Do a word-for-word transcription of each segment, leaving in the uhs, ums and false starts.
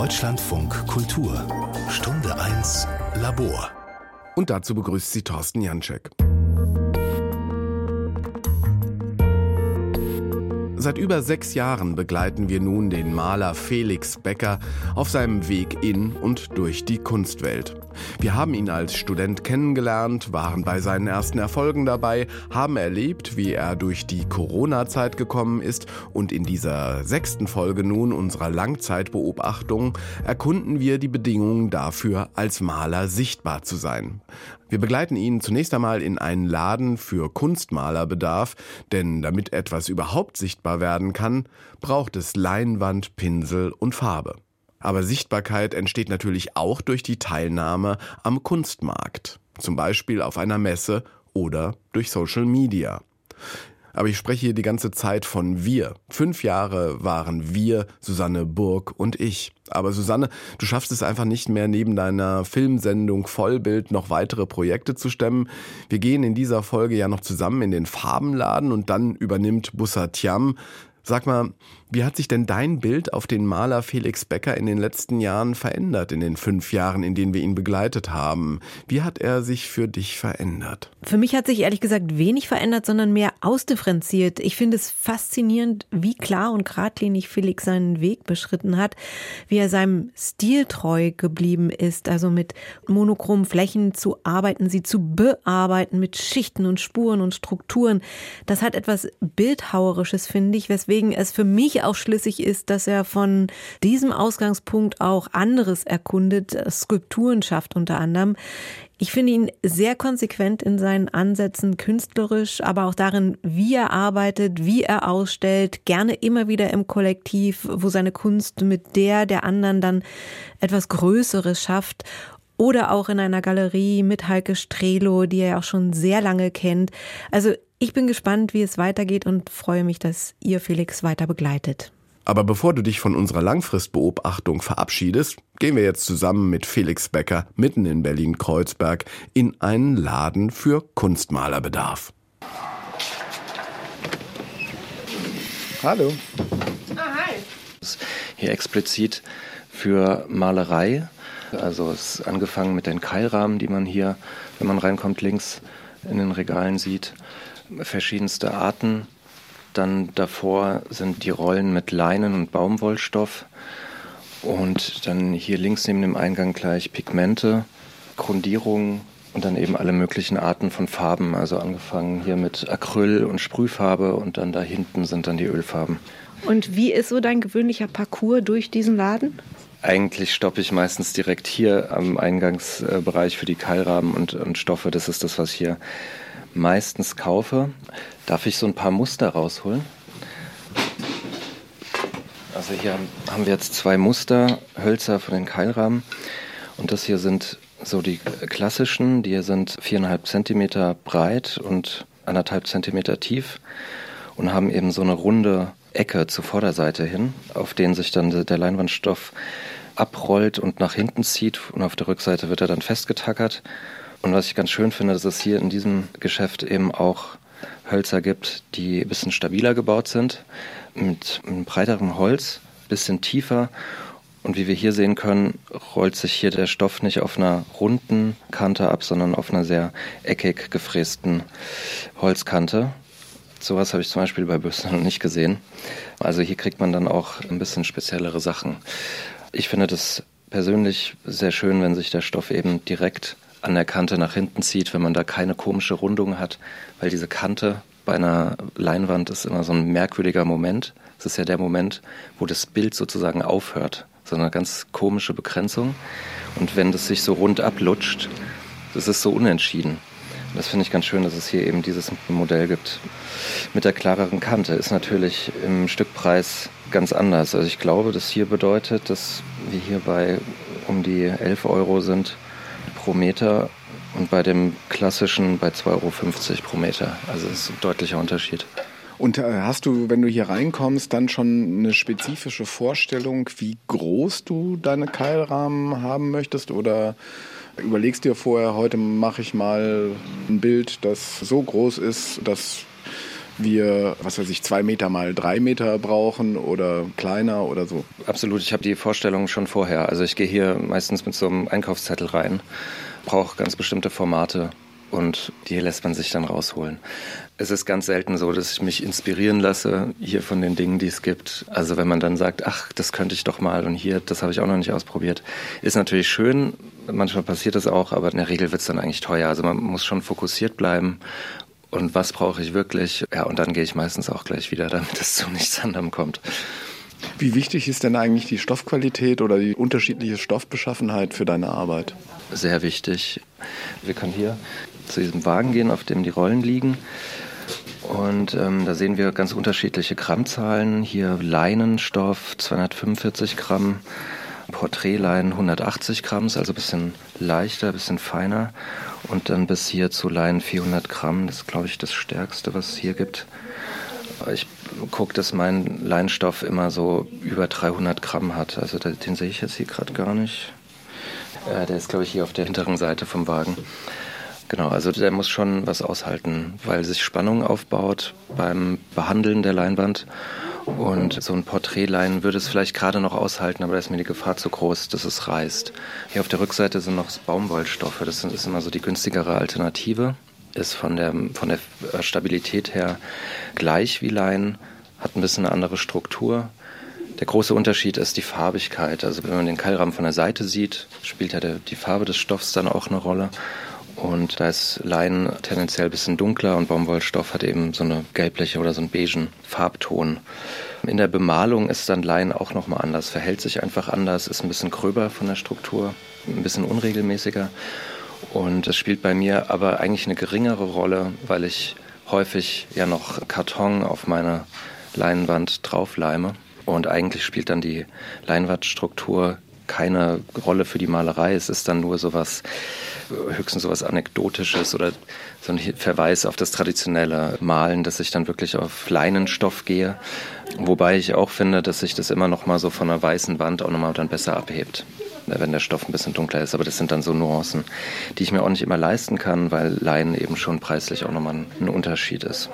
Deutschlandfunk Kultur. Stunde eins Labor. Und dazu begrüßt sie Thorsten Janczek. Seit über sechs Jahren begleiten wir nun den Maler Felix Becker auf seinem Weg in und durch die Kunstwelt. Wir haben ihn als Student kennengelernt, waren bei seinen ersten Erfolgen dabei, haben erlebt, wie er durch die Corona-Zeit gekommen ist, und in dieser sechsten Folge nun unserer Langzeitbeobachtung erkunden wir die Bedingungen dafür, als Maler sichtbar zu sein. Wir begleiten ihn zunächst einmal in einen Laden für Kunstmalerbedarf, denn damit etwas überhaupt sichtbar werden kann, braucht es Leinwand, Pinsel und Farbe. Aber Sichtbarkeit entsteht natürlich auch durch die Teilnahme am Kunstmarkt, zum Beispiel auf einer Messe oder durch Social Media. Aber ich spreche hier die ganze Zeit von wir. Fünf Jahre waren wir, Susanne Burg und ich. Aber Susanne, du schaffst es einfach nicht mehr, neben deiner Filmsendung Vollbild noch weitere Projekte zu stemmen. Wir gehen in dieser Folge ja noch zusammen in den Farbenladen und dann übernimmt Bussard Thiam. Sag mal, wie hat sich denn dein Bild auf den Maler Felix Becker in den letzten Jahren verändert, in den fünf Jahren, in denen wir ihn begleitet haben? Wie hat er sich für dich verändert? Für mich hat sich ehrlich gesagt wenig verändert, sondern mehr ausdifferenziert. Ich finde es faszinierend, wie klar und geradlinig Felix seinen Weg beschritten hat, wie er seinem Stil treu geblieben ist, also mit monochromen Flächen zu arbeiten, sie zu bearbeiten, mit Schichten und Spuren und Strukturen. Das hat etwas Bildhauerisches, finde ich, weswegen es für mich auch schlüssig ist, dass er von diesem Ausgangspunkt auch anderes erkundet, Skulpturen schafft unter anderem. Ich finde ihn sehr konsequent in seinen Ansätzen, künstlerisch, aber auch darin, wie er arbeitet, wie er ausstellt, gerne immer wieder im Kollektiv, wo seine Kunst mit der der anderen dann etwas Größeres schafft. Oder auch in einer Galerie mit Heike Strehlow, die er ja auch schon sehr lange kennt. Also ich bin gespannt, wie es weitergeht und freue mich, dass ihr Felix weiter begleitet. Aber bevor du dich von unserer Langfristbeobachtung verabschiedest, gehen wir jetzt zusammen mit Felix Becker mitten in Berlin-Kreuzberg in einen Laden für Kunstmalerbedarf. Hallo. Ah, hi. Hier explizit für Malerei. Also es ist angefangen mit den Keilrahmen, die man hier, wenn man reinkommt, links in den Regalen sieht. Verschiedenste Arten. Dann davor sind die Rollen mit Leinen und Baumwollstoff. Und dann hier links neben dem Eingang gleich Pigmente, Grundierungen und dann eben alle möglichen Arten von Farben. Also angefangen hier mit Acryl und Sprühfarbe und dann da hinten sind dann die Ölfarben. Und wie ist so dein gewöhnlicher Parcours durch diesen Laden? Eigentlich stoppe ich meistens direkt hier am Eingangsbereich für die Keilrahmen und, und Stoffe. Das ist das, was ich hier meistens kaufe. Darf ich so ein paar Muster rausholen? Also hier haben wir jetzt zwei Muster, Hölzer von den Keilrahmen. Und das hier sind so die klassischen. Die hier sind viereinhalb Zentimeter breit und anderthalb Zentimeter tief und haben eben so eine runde Ecke zur Vorderseite hin, auf denen sich dann der Leinwandstoff abrollt und nach hinten zieht. Und auf der Rückseite wird er dann festgetackert. Und was ich ganz schön finde, dass es hier in diesem Geschäft eben auch Hölzer gibt, die ein bisschen stabiler gebaut sind, mit einem breiteren Holz, ein bisschen tiefer. Und wie wir hier sehen können, rollt sich hier der Stoff nicht auf einer runden Kante ab, sondern auf einer sehr eckig gefrästen Holzkante. Sowas habe ich zum Beispiel bei Bösner noch nicht gesehen. Also hier kriegt man dann auch ein bisschen speziellere Sachen. Ich finde das persönlich sehr schön, wenn sich der Stoff eben direkt an der Kante nach hinten zieht, wenn man da keine komische Rundung hat, weil diese Kante bei einer Leinwand ist immer so ein merkwürdiger Moment. Es ist ja der Moment, wo das Bild sozusagen aufhört, so eine ganz komische Begrenzung. Und wenn das sich so rund ablutscht, das ist so unentschieden. Das finde ich ganz schön, dass es hier eben dieses Modell gibt. Mit der klareren Kante ist natürlich im Stückpreis ganz anders. Also ich glaube, das hier bedeutet, dass wir hier bei um die elf Euro sind pro Meter und bei dem klassischen bei zwei Euro fünfzig pro Meter. Also das ist ein deutlicher Unterschied. Und hast du, wenn du hier reinkommst, dann schon eine spezifische Vorstellung, wie groß du deine Keilrahmen haben möchtest? Oder überlegst dir vorher, heute mache ich mal ein Bild, das so groß ist, dass wir, was weiß ich, zwei Meter mal drei Meter brauchen oder kleiner oder so? Absolut, ich habe die Vorstellung schon vorher. Also ich gehe hier meistens mit so einem Einkaufszettel rein, brauche ganz bestimmte Formate und die lässt man sich dann rausholen. Es ist ganz selten so, dass ich mich inspirieren lasse hier von den Dingen, die es gibt. Also wenn man dann sagt, ach, das könnte ich doch mal und hier, das habe ich auch noch nicht ausprobiert. Ist natürlich schön, manchmal passiert das auch, aber in der Regel wird es dann eigentlich teuer. Also man muss schon fokussiert bleiben. Und was brauche ich wirklich? Ja, und dann gehe ich meistens auch gleich wieder, damit es zu nichts anderem kommt. Wie wichtig ist denn eigentlich die Stoffqualität oder die unterschiedliche Stoffbeschaffenheit für deine Arbeit? Sehr wichtig. Wir können hier zu diesem Wagen gehen, auf dem die Rollen liegen. Und ähm, da sehen wir ganz unterschiedliche Grammzahlen. Hier Leinenstoff zweihundertfünfundvierzig Gramm, Porträtleinen hundertachtzig Gramm, ist also ein bisschen leichter, ein bisschen feiner. Und dann bis hier zu Leinen vierhundert Gramm, das ist, glaube ich, das Stärkste, was es hier gibt. Ich gucke, dass mein Leinenstoff immer so über dreihundert Gramm hat. Also den sehe ich jetzt hier gerade gar nicht. Äh, der ist, glaube ich, hier auf der hinteren Seite vom Wagen. Genau, also der muss schon was aushalten, weil sich Spannung aufbaut beim Behandeln der Leinwand. Und so ein Porträtleinen würde es vielleicht gerade noch aushalten, aber da ist mir die Gefahr zu groß, dass es reißt. Hier auf der Rückseite sind noch Baumwollstoffe. Das ist immer so die günstigere Alternative. Ist von der, von der Stabilität her gleich wie Leinen, hat ein bisschen eine andere Struktur. Der große Unterschied ist die Farbigkeit. Also wenn man den Keilrahmen von der Seite sieht, spielt ja der, die Farbe des Stoffs dann auch eine Rolle. Und da ist Leinen tendenziell ein bisschen dunkler und Baumwollstoff hat eben so eine gelbliche oder so einen beigen Farbton. In der Bemalung ist dann Leinen auch nochmal anders, verhält sich einfach anders, ist ein bisschen gröber von der Struktur, ein bisschen unregelmäßiger. Und das spielt bei mir aber eigentlich eine geringere Rolle, weil ich häufig ja noch Karton auf meine Leinwand draufleime. Und eigentlich spielt dann die Leinwandstruktur keine Rolle für die Malerei. Es ist dann nur sowas, höchstens sowas Anekdotisches oder so ein Verweis auf das traditionelle Malen, dass ich dann wirklich auf Leinenstoff gehe. Wobei ich auch finde, dass sich das immer noch mal so von einer weißen Wand auch noch mal dann besser abhebt, wenn der Stoff ein bisschen dunkler ist. Aber das sind dann so Nuancen, die ich mir auch nicht immer leisten kann, weil Leinen eben schon preislich auch noch mal ein Unterschied ist.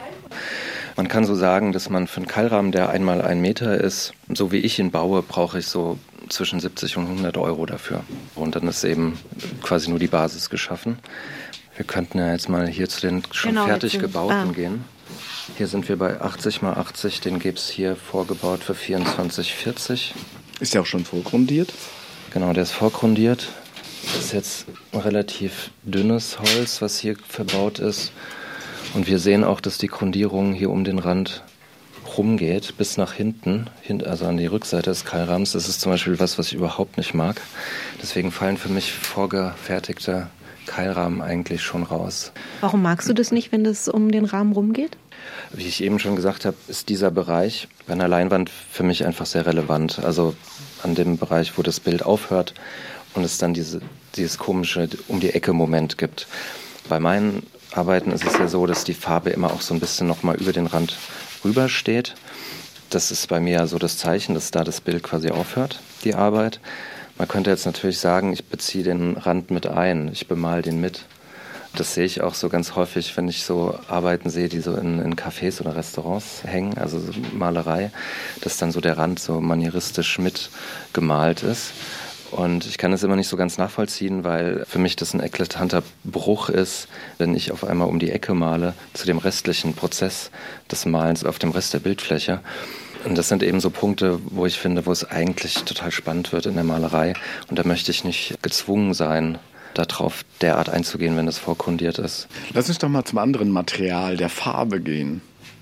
Man kann so sagen, dass man für einen Keilrahmen, der einmal ein Meter ist, so wie ich ihn baue, brauche ich so zwischen siebzig und hundert Euro dafür. Und dann ist eben quasi nur die Basis geschaffen. Wir könnten ja jetzt mal hier zu den schon genau, fertig sind, gebauten ah. gehen. Hier sind wir bei achtzig mal achtzig, den gibt es hier vorgebaut für vierundzwanzig vierzig. Ist der auch schon vorgrundiert? Genau, der ist vorgrundiert. Das ist jetzt ein relativ dünnes Holz, was hier verbaut ist. Und wir sehen auch, dass die Grundierung hier um den Rand rumgeht, bis nach hinten, also an die Rückseite des Keilrahmens. Das ist zum Beispiel was, was ich überhaupt nicht mag. Deswegen fallen für mich vorgefertigte Keilrahmen eigentlich schon raus. Warum magst du das nicht, wenn das um den Rahmen rumgeht? Wie ich eben schon gesagt habe, ist dieser Bereich bei einer Leinwand für mich einfach sehr relevant. Also an dem Bereich, wo das Bild aufhört und es dann diese, dieses komische Um-die-Ecke-Moment gibt. Bei meinen Arbeiten ist es ja so, dass die Farbe immer auch so ein bisschen nochmal über den Rand rüber steht. Das ist bei mir so das Zeichen, dass da das Bild quasi aufhört, die Arbeit. Man könnte jetzt natürlich sagen, ich beziehe den Rand mit ein, ich bemal den mit. Das sehe ich auch so ganz häufig, wenn ich so Arbeiten sehe, die so in, in Cafés oder Restaurants hängen, also so Malerei, dass dann so der Rand so manieristisch mitgemalt ist. Und ich kann das immer nicht so ganz nachvollziehen, weil für mich das ein eklatanter Bruch ist, wenn ich auf einmal um die Ecke male zu dem restlichen Prozess des Malens auf dem Rest der Bildfläche. Und das sind eben so Punkte, wo ich finde, wo es eigentlich total spannend wird in der Malerei. Und da möchte ich nicht gezwungen sein, darauf derart einzugehen, wenn das vorgrundiert ist. Lass uns doch mal zum anderen Material, der Farbe, gehen.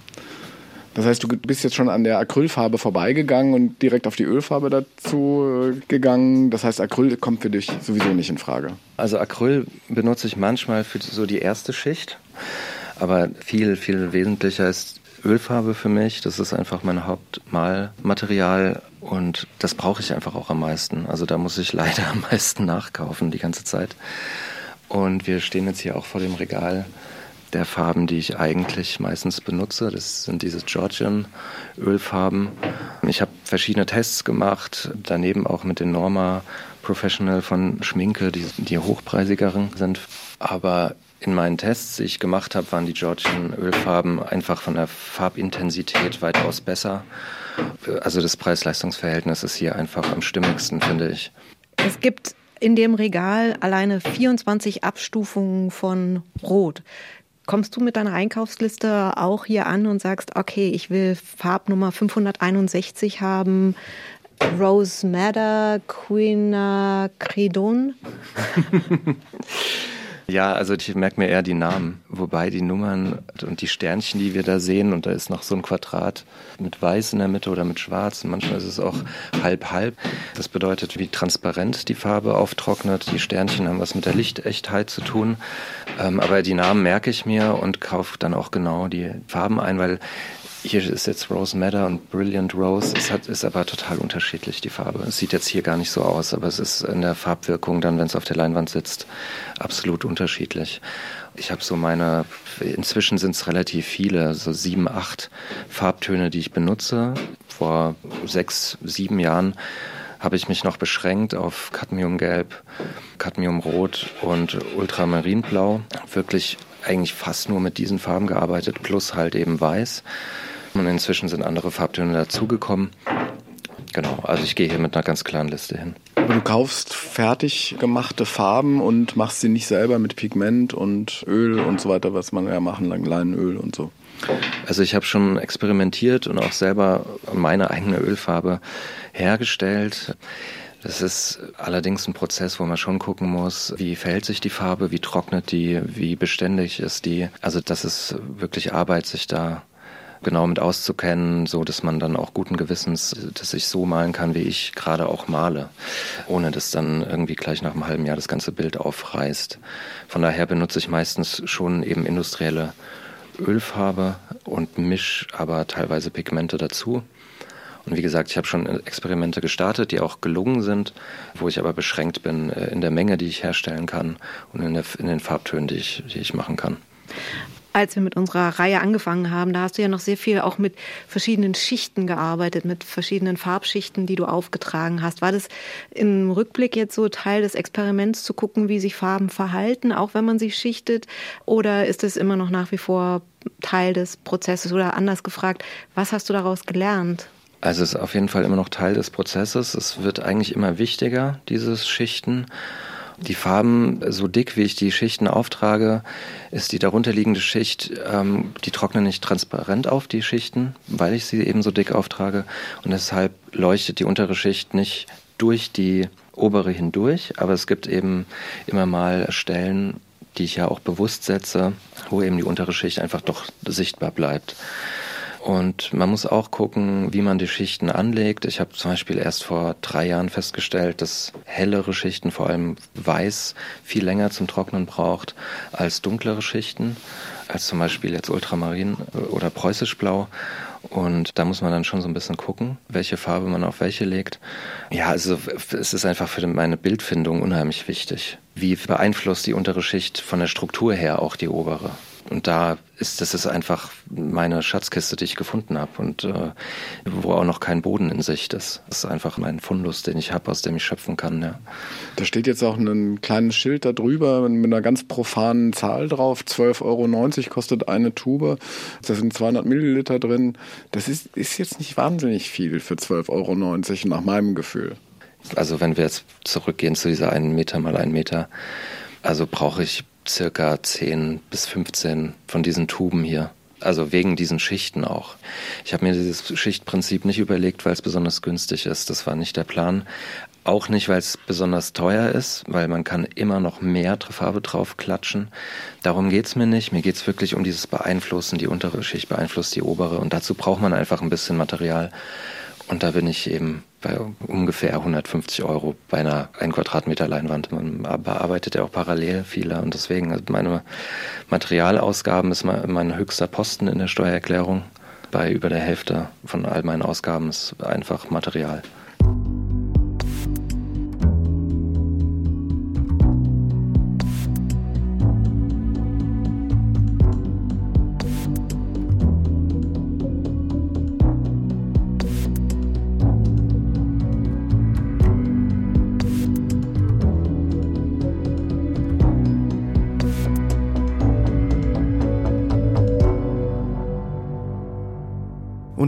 Das heißt, du bist jetzt schon an der Acrylfarbe vorbeigegangen und direkt auf die Ölfarbe dazu gegangen. Das heißt, Acryl kommt für dich sowieso nicht in Frage. Also Acryl benutze ich manchmal für so die erste Schicht. Aber viel, viel wesentlicher ist Ölfarbe für mich. Das ist einfach mein Hauptmalmaterial und das brauche ich einfach auch am meisten. Also da muss ich leider am meisten nachkaufen die ganze Zeit. Und wir stehen jetzt hier auch vor dem Regal der Farben, die ich eigentlich meistens benutze. Das sind diese Georgian-Ölfarben. Ich habe verschiedene Tests gemacht, daneben auch mit den Norma Professional von Schminke, die, die hochpreisigeren sind. Aber In meinen Tests, die ich gemacht habe, waren die Georgian Ölfarben einfach von der Farbintensität weitaus besser. Also das Preis-Leistungs-Verhältnis ist hier einfach am stimmigsten, finde ich. Es gibt in dem Regal alleine vierundzwanzig Abstufungen von Rot. Kommst du mit deiner Einkaufsliste auch hier an und sagst, okay, ich will Farbnummer fünfhunderteinundsechzig haben, Rose Madder, Quinacridone? Ja, also ich merke mir eher die Namen, wobei die Nummern und die Sternchen, die wir da sehen, und da ist noch so ein Quadrat mit Weiß in der Mitte oder mit Schwarz, und manchmal ist es auch halb-halb. Das bedeutet, wie transparent die Farbe auftrocknet. Die Sternchen haben was mit der Lichtechtheit zu tun, ähm, aber die Namen merke ich mir und kaufe dann auch genau die Farben ein, weil hier ist jetzt Rose Madder und Brilliant Rose. Es hat, ist aber total unterschiedlich, die Farbe. Es sieht jetzt hier gar nicht so aus, aber es ist in der Farbwirkung dann, wenn es auf der Leinwand sitzt, absolut unterschiedlich. Ich habe so meine, inzwischen sind es relativ viele, so sieben, acht Farbtöne, die ich benutze. Vor sechs, sieben Jahren habe ich mich noch beschränkt auf Cadmiumgelb, Cadmiumrot und Ultramarinblau. Wirklich eigentlich fast nur mit diesen Farben gearbeitet, plus halt eben Weiß. Und inzwischen sind andere Farbtöne dazugekommen. Genau, also ich gehe hier mit einer ganz klaren Liste hin. Aber du kaufst fertig gemachte Farben und machst sie nicht selber mit Pigment und Öl und so weiter, was man ja machen, Leinöl und so. Also ich habe schon experimentiert und auch selber meine eigene Ölfarbe hergestellt. Das ist allerdings ein Prozess, wo man schon gucken muss, wie verhält sich die Farbe, wie trocknet die, wie beständig ist die. Also das ist wirklich Arbeit, sich da genau mit auszukennen, so dass man dann auch guten Gewissens, dass ich so malen kann, wie ich gerade auch male, ohne dass dann irgendwie gleich nach einem halben Jahr das ganze Bild aufreißt. Von daher benutze ich meistens schon eben industrielle Ölfarbe und misch aber teilweise Pigmente dazu. Und wie gesagt, ich habe schon Experimente gestartet, die auch gelungen sind, wo ich aber beschränkt bin in der Menge, die ich herstellen kann und in, der, in den Farbtönen, die ich, die ich machen kann. Als wir mit unserer Reihe angefangen haben, da hast du ja noch sehr viel auch mit verschiedenen Schichten gearbeitet, mit verschiedenen Farbschichten, die du aufgetragen hast. War das im Rückblick jetzt so Teil des Experiments, zu gucken, wie sich Farben verhalten, auch wenn man sie schichtet? Oder ist es immer noch nach wie vor Teil des Prozesses? Oder anders gefragt, was hast du daraus gelernt? Also es ist auf jeden Fall immer noch Teil des Prozesses. Es wird eigentlich immer wichtiger, dieses Schichten. Die Farben, so dick wie ich die Schichten auftrage, ist die darunterliegende Schicht, ähm, die trocknen nicht transparent auf, die Schichten, weil ich sie eben so dick auftrage. Und deshalb leuchtet die untere Schicht nicht durch die obere hindurch. Aber es gibt eben immer mal Stellen, die ich ja auch bewusst setze, wo eben die untere Schicht einfach doch sichtbar bleibt. Und man muss auch gucken, wie man die Schichten anlegt. Ich habe zum Beispiel erst vor drei Jahren festgestellt, dass hellere Schichten, vor allem Weiß, viel länger zum Trocknen braucht als dunklere Schichten, als zum Beispiel jetzt Ultramarin oder Preußischblau. Und da muss man dann schon so ein bisschen gucken, welche Farbe man auf welche legt. Ja, also es ist einfach für meine Bildfindung unheimlich wichtig. Wie beeinflusst die untere Schicht von der Struktur her auch die obere? Und da ist das ist einfach meine Schatzkiste, die ich gefunden habe und äh, wo auch noch kein Boden in Sicht ist. Das ist einfach mein Fundus, den ich habe, aus dem ich schöpfen kann. Ja. Da steht jetzt auch ein kleines Schild da drüber mit einer ganz profanen Zahl drauf. zwölf Euro neunzig kostet eine Tube. Da sind zweihundert Milliliter drin. Das ist, ist jetzt nicht wahnsinnig viel für zwölf Euro neunzig nach meinem Gefühl. Also wenn wir jetzt zurückgehen zu dieser einen Meter mal einen Meter, also brauche ich circa zehn bis fünfzehn von diesen Tuben hier. Also wegen diesen Schichten auch. Ich habe mir dieses Schichtprinzip nicht überlegt, weil es besonders günstig ist. Das war nicht der Plan. Auch nicht, weil es besonders teuer ist, weil man kann immer noch mehr Farbe drauf klatschen. Darum geht's mir nicht. Mir geht's wirklich um dieses Beeinflussen. Die untere Schicht beeinflusst die obere. Und dazu braucht man einfach ein bisschen Material. Und da bin ich eben bei ungefähr hundertfünfzig Euro bei einer ein Quadratmeter Leinwand. Man bearbeitet ja auch parallel viele und deswegen, also meine Materialausgaben ist mein höchster Posten in der Steuererklärung. Bei über der Hälfte von all meinen Ausgaben ist einfach Material.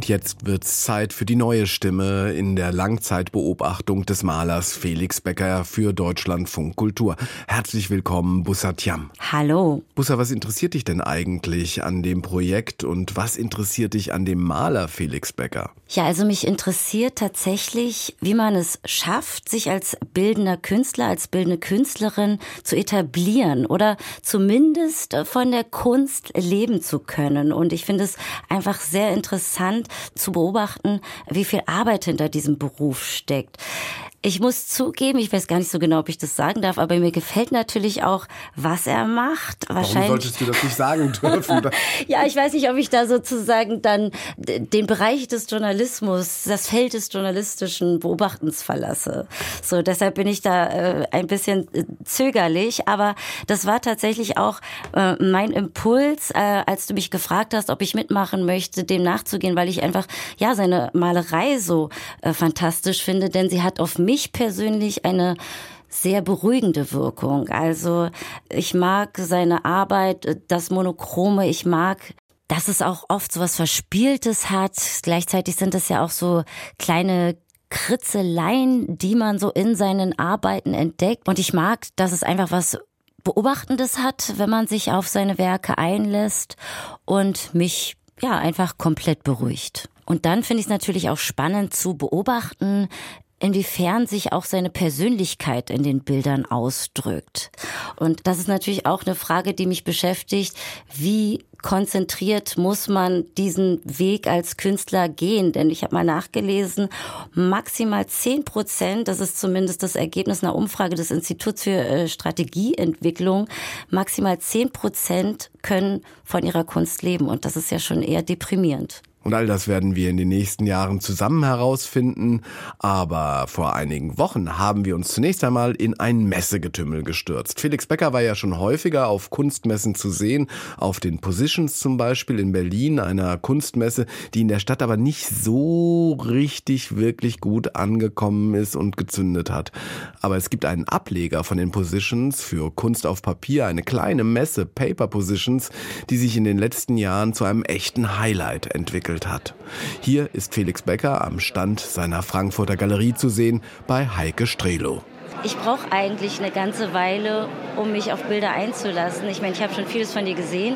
Und jetzt wird's Zeit für die neue Stimme in der Langzeitbeobachtung des Malers Felix Becker für Deutschlandfunk Kultur. Herzlich willkommen, Bussa Thiam. Hallo. Bussa, was interessiert dich denn eigentlich an dem Projekt und was interessiert dich an dem Maler Felix Becker? Ja, also mich interessiert tatsächlich, wie man es schafft, sich als bildender Künstler, als bildende Künstlerin zu etablieren oder zumindest von der Kunst leben zu können. Und ich finde es einfach sehr interessant zu beobachten, wie viel Arbeit hinter diesem Beruf steckt. Ich muss zugeben, ich weiß gar nicht so genau, ob ich das sagen darf, aber mir gefällt natürlich auch, was er macht. Warum solltest du das nicht sagen dürfen? Ja, ich weiß nicht, ob ich da sozusagen dann den Bereich des Journalismus, das Feld des journalistischen Beobachtens verlasse. So, deshalb bin ich da äh, ein bisschen äh, zögerlich, aber das war tatsächlich auch äh, mein Impuls, äh, als du mich gefragt hast, ob ich mitmachen möchte, dem nachzugehen, weil ich einfach, ja, seine Malerei so äh, fantastisch finde, denn sie hat auf mich mich persönlich eine sehr beruhigende Wirkung. Also ich mag seine Arbeit, das Monochrome, ich mag, dass es auch oft so was Verspieltes hat. Gleichzeitig sind es ja auch so kleine Kritzeleien, die man so in seinen Arbeiten entdeckt. Und ich mag, dass es einfach was Beobachtendes hat, wenn man sich auf seine Werke einlässt und mich ja einfach komplett beruhigt. Und dann finde ich es natürlich auch spannend zu beobachten, inwiefern sich auch seine Persönlichkeit in den Bildern ausdrückt. Und das ist natürlich auch eine Frage, die mich beschäftigt. Wie konzentriert muss man diesen Weg als Künstler gehen? Denn ich habe mal nachgelesen, maximal zehn Prozent, das ist zumindest das Ergebnis einer Umfrage des Instituts für Strategieentwicklung, maximal zehn Prozent können von ihrer Kunst leben. Und das ist ja schon eher deprimierend. Und all das werden wir in den nächsten Jahren zusammen herausfinden. Aber vor einigen Wochen haben wir uns zunächst einmal in ein Messegetümmel gestürzt. Felix Becker war ja schon häufiger auf Kunstmessen zu sehen, auf den Positions zum Beispiel in Berlin, einer Kunstmesse, die in der Stadt aber nicht so richtig wirklich gut angekommen ist und gezündet hat. Aber es gibt einen Ableger von den Positions für Kunst auf Papier, eine kleine Messe, Paper Positions, die sich in den letzten Jahren zu einem echten Highlight entwickelt hat. Hier ist Felix Becker am Stand seiner Frankfurter Galerie zu sehen bei Heike Strehlow. Ich brauche eigentlich eine ganze Weile, um mich auf Bilder einzulassen. Ich meine, ich habe schon vieles von dir gesehen,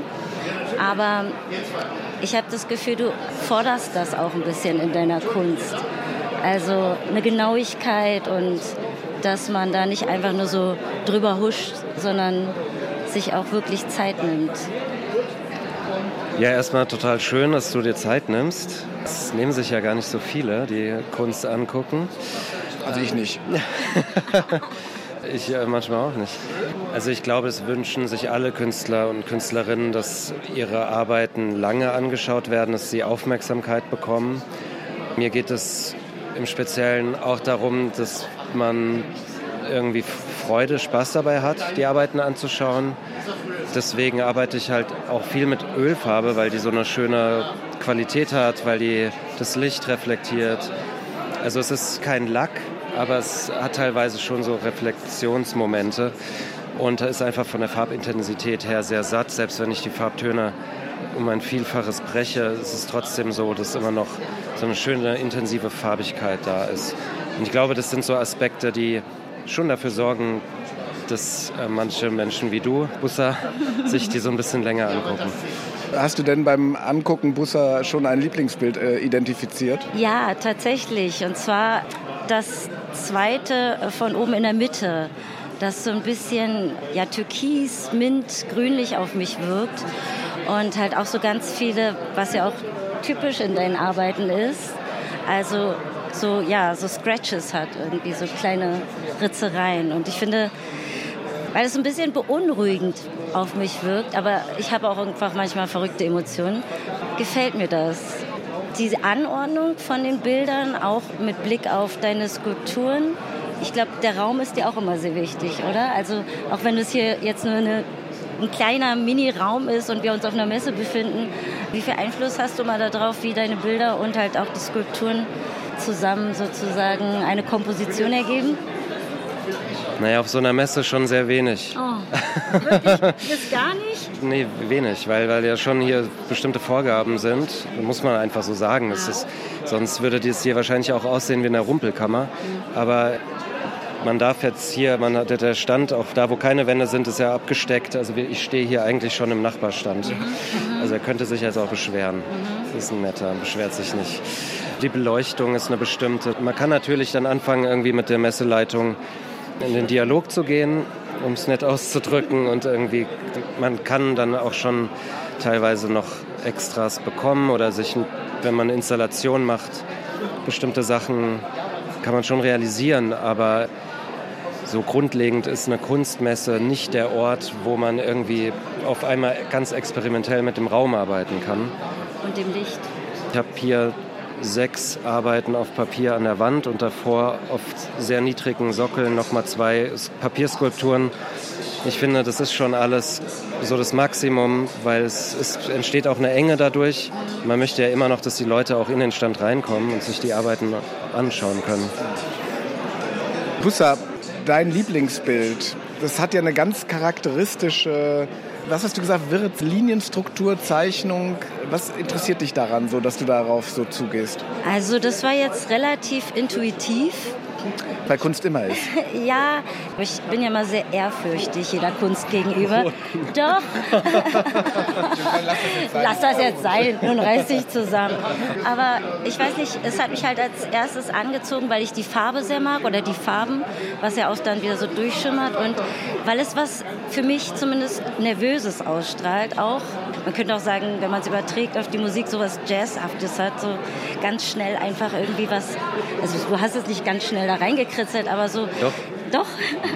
aber ich habe das Gefühl, du forderst das auch ein bisschen in deiner Kunst. Also eine Genauigkeit und dass man da nicht einfach nur so drüber huscht, sondern sich auch wirklich Zeit nimmt. Ja, erstmal total schön, dass du dir Zeit nimmst. Es nehmen sich ja gar nicht so viele, die Kunst angucken. Also ich nicht. Ich äh, manchmal auch nicht. Also ich glaube, es wünschen sich alle Künstler und Künstlerinnen, dass ihre Arbeiten lange angeschaut werden, dass sie Aufmerksamkeit bekommen. Mir geht es im Speziellen auch darum, dass man irgendwie Freude, Spaß dabei hat, die Arbeiten anzuschauen. Deswegen arbeite ich halt auch viel mit Ölfarbe, weil die so eine schöne Qualität hat, weil die das Licht reflektiert. Also es ist kein Lack, aber es hat teilweise schon so Reflexionsmomente und ist einfach von der Farbintensität her sehr satt. Selbst wenn ich die Farbtöne um ein Vielfaches breche, ist es trotzdem so, dass immer noch so eine schöne, intensive Farbigkeit da ist. Und ich glaube, das sind so Aspekte, die schon dafür sorgen, dass äh, manche Menschen wie du, Bussa, sich die so ein bisschen länger angucken. Hast du denn beim Angucken Bussa schon ein Lieblingsbild äh, identifiziert? Ja, tatsächlich. Und zwar das zweite von oben in der Mitte, das so ein bisschen ja, türkis, mint, grünlich auf mich wirkt. Und halt auch so ganz viele, was ja auch typisch in deinen Arbeiten ist, also so, ja, so Scratches hat, irgendwie so kleine Ritzereien. Und ich finde, weil es ein bisschen beunruhigend auf mich wirkt, aber ich habe auch einfach manchmal verrückte Emotionen, gefällt mir das. Diese Anordnung von den Bildern, auch mit Blick auf deine Skulpturen, ich glaube, der Raum ist dir auch immer sehr wichtig, oder? Also auch wenn es hier jetzt nur eine, ein kleiner Mini-Raum ist und wir uns auf einer Messe befinden, wie viel Einfluss hast du mal darauf, wie deine Bilder und halt auch die Skulpturen zusammen sozusagen eine Komposition ergeben? Naja, auf so einer Messe schon sehr wenig. Oh, wirklich? Das gar nicht? Nee, wenig, weil, weil ja schon hier bestimmte Vorgaben sind. Muss man einfach so sagen. Das ist, sonst würde das hier wahrscheinlich auch aussehen wie in einer Rumpelkammer. Aber man darf jetzt hier, man hat der Stand, auch da, wo keine Wände sind, ist ja abgesteckt. Also ich stehe hier eigentlich schon im Nachbarstand. Also er könnte sich jetzt auch beschweren. Das ist ein netter, beschwert sich nicht. Die Beleuchtung ist eine bestimmte. Man kann natürlich dann anfangen, irgendwie mit der Messeleitung in den Dialog zu gehen, um es nett auszudrücken. Und irgendwie, man kann dann auch schon teilweise noch Extras bekommen oder sich, wenn man eine Installation macht, bestimmte Sachen kann man schon realisieren. Aber so grundlegend ist eine Kunstmesse nicht der Ort, wo man irgendwie auf einmal ganz experimentell mit dem Raum arbeiten kann. Und dem Licht. Ich habe hier sechs Arbeiten auf Papier an der Wand und davor auf sehr niedrigen Sockeln nochmal zwei Papierskulpturen. Ich finde, das ist schon alles so das Maximum, weil es, es entsteht auch eine Enge dadurch. Man möchte ja immer noch, dass die Leute auch in den Stand reinkommen und sich die Arbeiten anschauen können. Bussa, dein Lieblingsbild, das hat ja eine ganz charakteristische, was hast du gesagt, Wirt, Linienstruktur, Zeichnung. Was interessiert dich daran, so, dass du darauf so zugehst? Also das war jetzt relativ intuitiv. Weil Kunst immer ist. Ja, ich bin ja mal sehr ehrfürchtig jeder Kunst gegenüber. Oh. Doch. Lass das jetzt sein und reiß dich zusammen. Aber ich weiß nicht, es hat mich halt als erstes angezogen, weil ich die Farbe sehr mag oder die Farben, was ja auch dann wieder so durchschimmert und weil es was für mich zumindest Nervöses ausstrahlt auch. Man könnte auch sagen, wenn man es überträgt auf die Musik, sowas Jazzhaftes hat, so ganz schnell einfach irgendwie was, also du hast es nicht ganz schnell da reingekritzelt, aber so... Doch. Doch.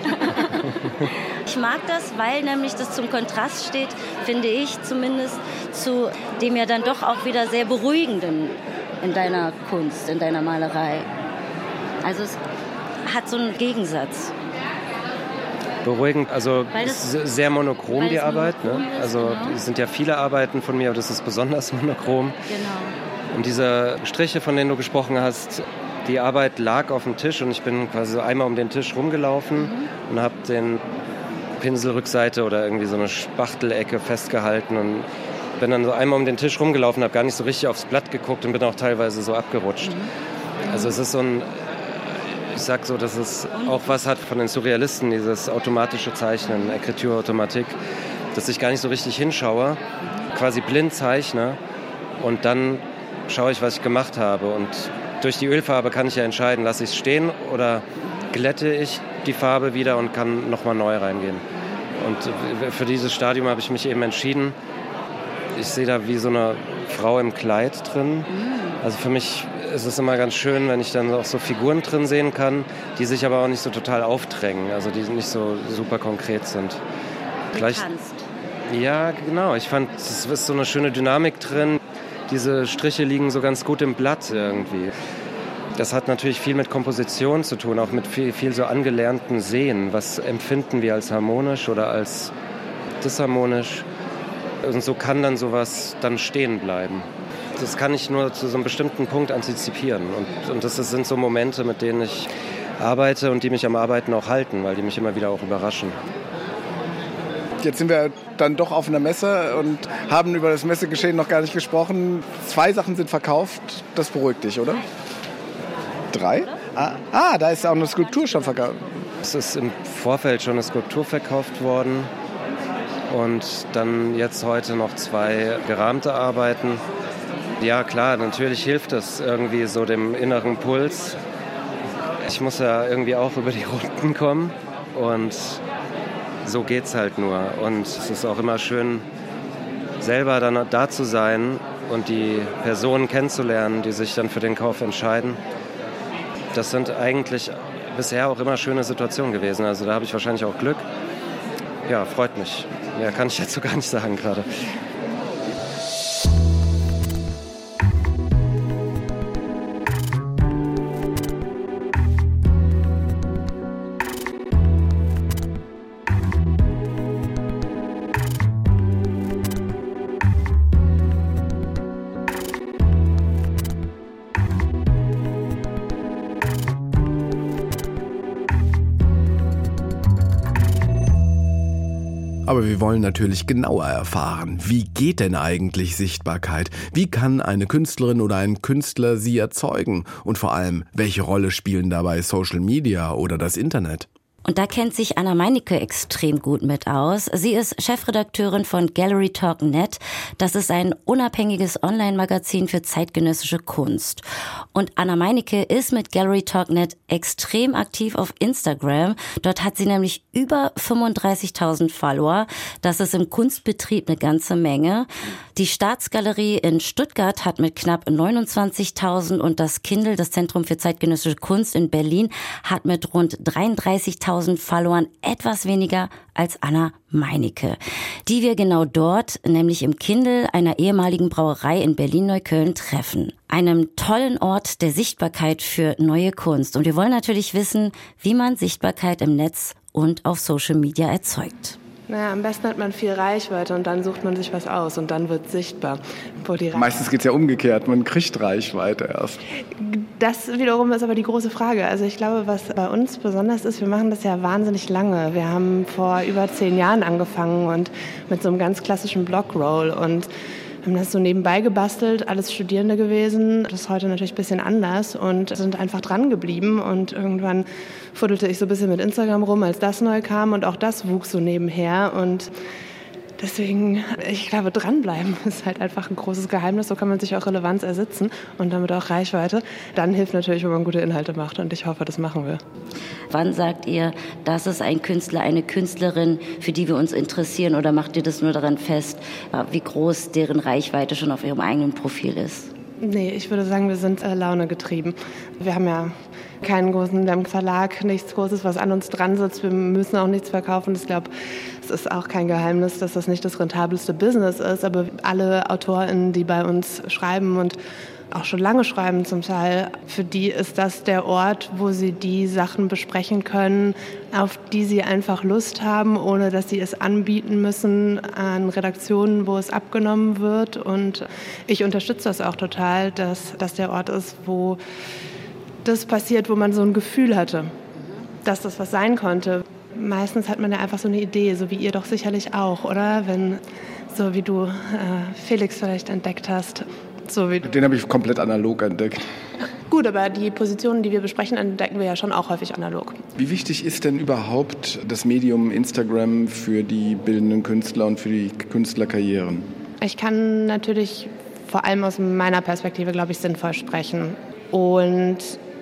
Ich mag das, weil nämlich das zum Kontrast steht, finde ich zumindest, zu dem ja dann doch auch wieder sehr Beruhigenden in deiner Kunst, in deiner Malerei. Also es hat so einen Gegensatz. Beruhigend, also es ist sehr monochrom die Arbeit. Monochrom Ne? ist, Also genau. es sind ja viele Arbeiten von mir, aber das ist besonders monochrom. Genau. Und diese Striche, von denen du gesprochen hast, die Arbeit lag auf dem Tisch und ich bin quasi so einmal um den Tisch rumgelaufen mhm. und habe den Pinselrückseite oder irgendwie so eine Spachtelecke festgehalten und bin dann so einmal um den Tisch rumgelaufen, habe gar nicht so richtig aufs Blatt geguckt und bin auch teilweise so abgerutscht. Mhm. Also es ist so ein, ich sag so, dass es auch was hat von den Surrealisten, dieses automatische Zeichnen, Écriture automatique, dass ich gar nicht so richtig hinschaue, quasi blind zeichne und dann schaue ich, was ich gemacht habe und durch die Ölfarbe kann ich ja entscheiden, lasse ich es stehen oder glätte ich die Farbe wieder und kann nochmal neu reingehen. Und für dieses Stadium habe ich mich eben entschieden. Ich sehe da wie so eine Frau im Kleid drin. Also für mich ist es immer ganz schön, wenn ich dann auch so Figuren drin sehen kann, die sich aber auch nicht so total aufdrängen, also die nicht so super konkret sind. Du tanzt. Ja, genau. Ich fand, es ist so eine schöne Dynamik drin. Diese Striche liegen so ganz gut im Blatt irgendwie. Das hat natürlich viel mit Komposition zu tun, auch mit viel, viel so angelernten Sehen. Was empfinden wir als harmonisch oder als disharmonisch? Und so kann dann sowas dann stehen bleiben. Das kann ich nur zu so einem bestimmten Punkt antizipieren. Und, und das sind so Momente, mit denen ich arbeite und die mich am Arbeiten auch halten, weil die mich immer wieder auch überraschen. Jetzt sind wir dann doch auf einer Messe und haben über das Messegeschehen noch gar nicht gesprochen. Zwei Sachen sind verkauft, das beruhigt dich, oder? Drei? Ah, ah, da ist auch eine Skulptur schon verkauft. Es ist im Vorfeld schon eine Skulptur verkauft worden und dann jetzt heute noch zwei gerahmte Arbeiten. Ja klar, natürlich hilft das irgendwie so dem inneren Puls. Ich muss ja irgendwie auch über die Runden kommen und so geht's halt nur. Und es ist auch immer schön, selber dann da zu sein und die Personen kennenzulernen, die sich dann für den Kauf entscheiden. Das sind eigentlich bisher auch immer schöne Situationen gewesen. Also da habe ich wahrscheinlich auch Glück. Ja, freut mich. Mehr kann ich dazu gar nicht sagen gerade. Aber wir wollen natürlich genauer erfahren, wie geht denn eigentlich Sichtbarkeit? Wie kann eine Künstlerin oder ein Künstler sie erzeugen? Und vor allem, welche Rolle spielen dabei Social Media oder das Internet? Und da kennt sich Anna Meinecke extrem gut mit aus. Sie ist Chefredakteurin von Gallery Talk Punkt net. Das ist ein unabhängiges Online-Magazin für zeitgenössische Kunst. Und Anna Meinecke ist mit Gallery Talk Punkt net extrem aktiv auf Instagram. Dort hat sie nämlich über fünfunddreißigtausend Follower. Das ist im Kunstbetrieb eine ganze Menge. Die Staatsgalerie in Stuttgart hat mit knapp neunundzwanzigtausend und das Kindl, das Zentrum für zeitgenössische Kunst in Berlin, hat mit rund dreiunddreißigtausend Followern etwas weniger als Anna Meinecke, die wir genau dort, nämlich im Kindl, einer ehemaligen Brauerei in Berlin-Neukölln, treffen. Einem tollen Ort der Sichtbarkeit für neue Kunst. Und wir wollen natürlich wissen, wie man Sichtbarkeit im Netz und auf Social Media erzeugt. Naja, am besten hat man viel Reichweite und dann sucht man sich was aus und dann wird sichtbar. Wo die Meistens geht es ja umgekehrt, man kriegt Reichweite erst. Das wiederum ist aber die große Frage. Also ich glaube, was bei uns besonders ist, wir machen das ja wahnsinnig lange. Wir haben vor über zehn Jahren angefangen und mit so einem ganz klassischen Blogroll und haben das so nebenbei gebastelt, alles Studierende gewesen. Das ist heute natürlich ein bisschen anders und sind einfach dran geblieben. Und irgendwann fuddelte ich so ein bisschen mit Instagram rum, als das neu kam. Und auch das wuchs so nebenher. Und deswegen, ich glaube, dranbleiben ist halt einfach ein großes Geheimnis. So kann man sich auch Relevanz ersitzen und damit auch Reichweite. Dann hilft natürlich, wenn man gute Inhalte macht. Und ich hoffe, das machen wir. Wann sagt ihr, das ist ein Künstler, eine Künstlerin, für die wir uns interessieren? Oder macht ihr das nur daran fest, wie groß deren Reichweite schon auf ihrem eigenen Profil ist? Nee, ich würde sagen, wir sind äh, Laune getrieben. Wir haben ja keinen großen wir haben Verlag, nichts Großes, was an uns dran sitzt. Wir müssen auch nichts verkaufen. Ich glaube, es ist auch kein Geheimnis, dass das nicht das rentabelste Business ist. Aber alle AutorInnen, die bei uns schreiben und auch schon lange schreiben zum Teil, für die ist das der Ort, wo sie die Sachen besprechen können, auf die sie einfach Lust haben, ohne dass sie es anbieten müssen an Redaktionen, wo es abgenommen wird. Und ich unterstütze das auch total, dass das der Ort ist, wo das passiert, wo man so ein Gefühl hatte, dass das was sein konnte. Meistens hat man ja einfach so eine Idee, so wie ihr doch sicherlich auch, oder? Wenn, so wie du äh, Felix vielleicht entdeckt hast. So wie Den habe ich komplett analog entdeckt. Gut, aber die Positionen, die wir besprechen, entdecken wir ja schon auch häufig analog. Wie wichtig ist denn überhaupt das Medium Instagram für die bildenden Künstler und für die Künstlerkarrieren? Ich kann natürlich vor allem aus meiner Perspektive, glaube ich, sinnvoll sprechen. Und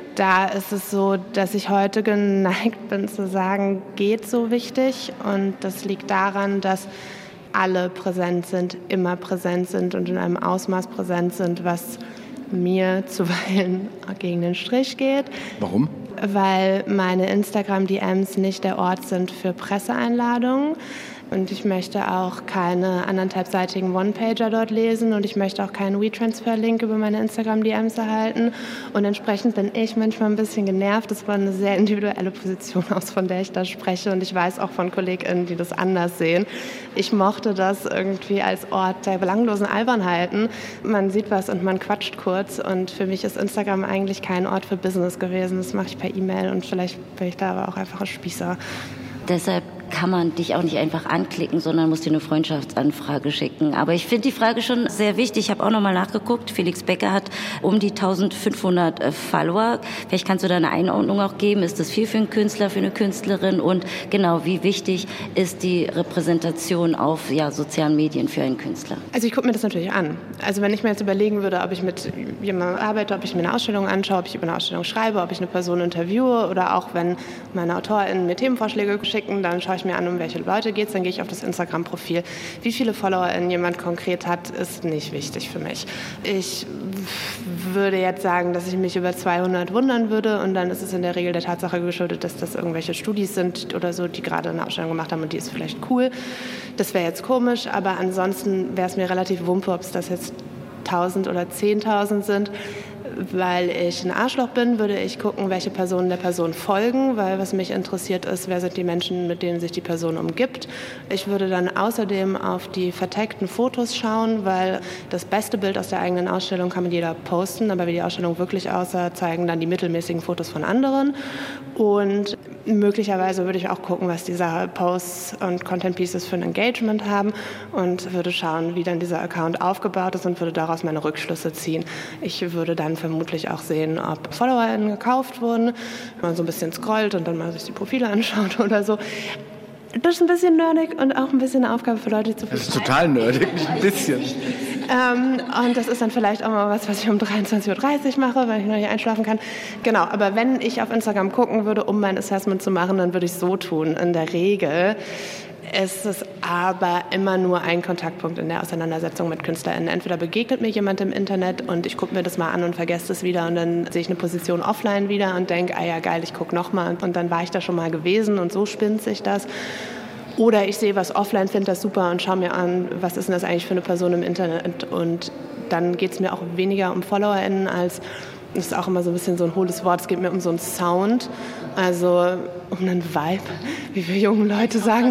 da ist es so, dass ich heute geneigt bin zu sagen, geht so wichtig. Und das liegt daran, dass alle präsent sind, immer präsent sind und in einem Ausmaß präsent sind, was mir zuweilen gegen den Strich geht. Warum? Weil meine Instagram-D Ms nicht der Ort sind für Presseeinladungen. Und ich möchte auch keine anderthalbseitigen One-Pager dort lesen und ich möchte auch keinen WeTransfer-Link über meine Instagram-D Ms erhalten. Und entsprechend bin ich manchmal ein bisschen genervt. Das war eine sehr individuelle Position, aus von der ich da spreche. Und ich weiß auch von KollegInnen, die das anders sehen. Ich mochte das irgendwie als Ort der belanglosen Albernheiten. Man sieht was und man quatscht kurz. Und für mich ist Instagram eigentlich kein Ort für Business gewesen. Das mache ich per E-Mail und vielleicht bin ich da aber auch einfach ein Spießer. Deshalb kann man dich auch nicht einfach anklicken, sondern muss dir eine Freundschaftsanfrage schicken. Aber ich finde die Frage schon sehr wichtig. Ich habe auch nochmal nachgeguckt. Felix Becker hat um die eintausendfünfhundert Follower. Vielleicht kannst du da eine Einordnung auch geben. Ist das viel für einen Künstler, für eine Künstlerin? Und genau, wie wichtig ist die Repräsentation auf ja, sozialen Medien für einen Künstler? Also ich gucke mir das natürlich an. Also wenn ich mir jetzt überlegen würde, ob ich mit jemandem arbeite, ob ich mir eine Ausstellung anschaue, ob ich über eine Ausstellung schreibe, ob ich eine Person interviewe oder auch wenn meine AutorInnen mir Themenvorschläge schicken, dann schaue ich mir an, um welche Leute geht es, dann gehe ich auf das Instagram-Profil. Wie viele FollowerInnen jemand konkret hat, ist nicht wichtig für mich. Ich würde jetzt sagen, dass ich mich über zweihundert wundern würde und dann ist es in der Regel der Tatsache geschuldet, dass das irgendwelche Studis sind oder so, die gerade eine Ausstellung gemacht haben und die ist vielleicht cool. Das wäre jetzt komisch, aber ansonsten wäre es mir relativ wumpe, ob es das jetzt tausend oder zehntausend sind. Weil ich ein Arschloch bin, würde ich gucken, welche Personen der Person folgen, weil was mich interessiert ist, wer sind die Menschen, mit denen sich die Person umgibt. Ich würde dann außerdem auf die vertagten Fotos schauen, weil das beste Bild aus der eigenen Ausstellung kann mit jeder posten, aber wie die Ausstellung wirklich aussah, zeigen dann die mittelmäßigen Fotos von anderen. Und Möglicherweise würde ich auch gucken, was diese Posts und Content Pieces für ein Engagement haben und würde schauen, wie dann dieser Account aufgebaut ist und würde daraus meine Rückschlüsse ziehen. Ich würde dann vermutlich auch sehen, ob FollowerInnen gekauft wurden, wenn man so ein bisschen scrollt und dann mal sich die Profile anschaut oder so. Das ist ein bisschen nerdig und auch ein bisschen eine Aufgabe für Leute, die zu viel Das ist total nerdig, nicht ein bisschen. Ähm, und das ist dann vielleicht auch mal was, was ich um dreiundzwanzig Uhr dreißig mache, weil ich noch nicht einschlafen kann. Genau, aber wenn ich auf Instagram gucken würde, um mein Assessment zu machen, dann würde ich es so tun. In der Regel ist es aber immer nur ein Kontaktpunkt in der Auseinandersetzung mit KünstlerInnen. Entweder begegnet mir jemand im Internet und ich gucke mir das mal an und vergesse es wieder und dann sehe ich eine Position offline wieder und denke, ah ja geil, ich gucke nochmal und dann war ich da schon mal gewesen und so spinnt sich das. Oder ich sehe was offline, finde das super und schaue mir an, was ist denn das eigentlich für eine Person im Internet. Und dann geht es mir auch weniger um FollowerInnen als, das ist auch immer so ein bisschen so ein hohles Wort, es geht mir um so einen Sound, also um einen Vibe, wie wir jungen Leute sagen.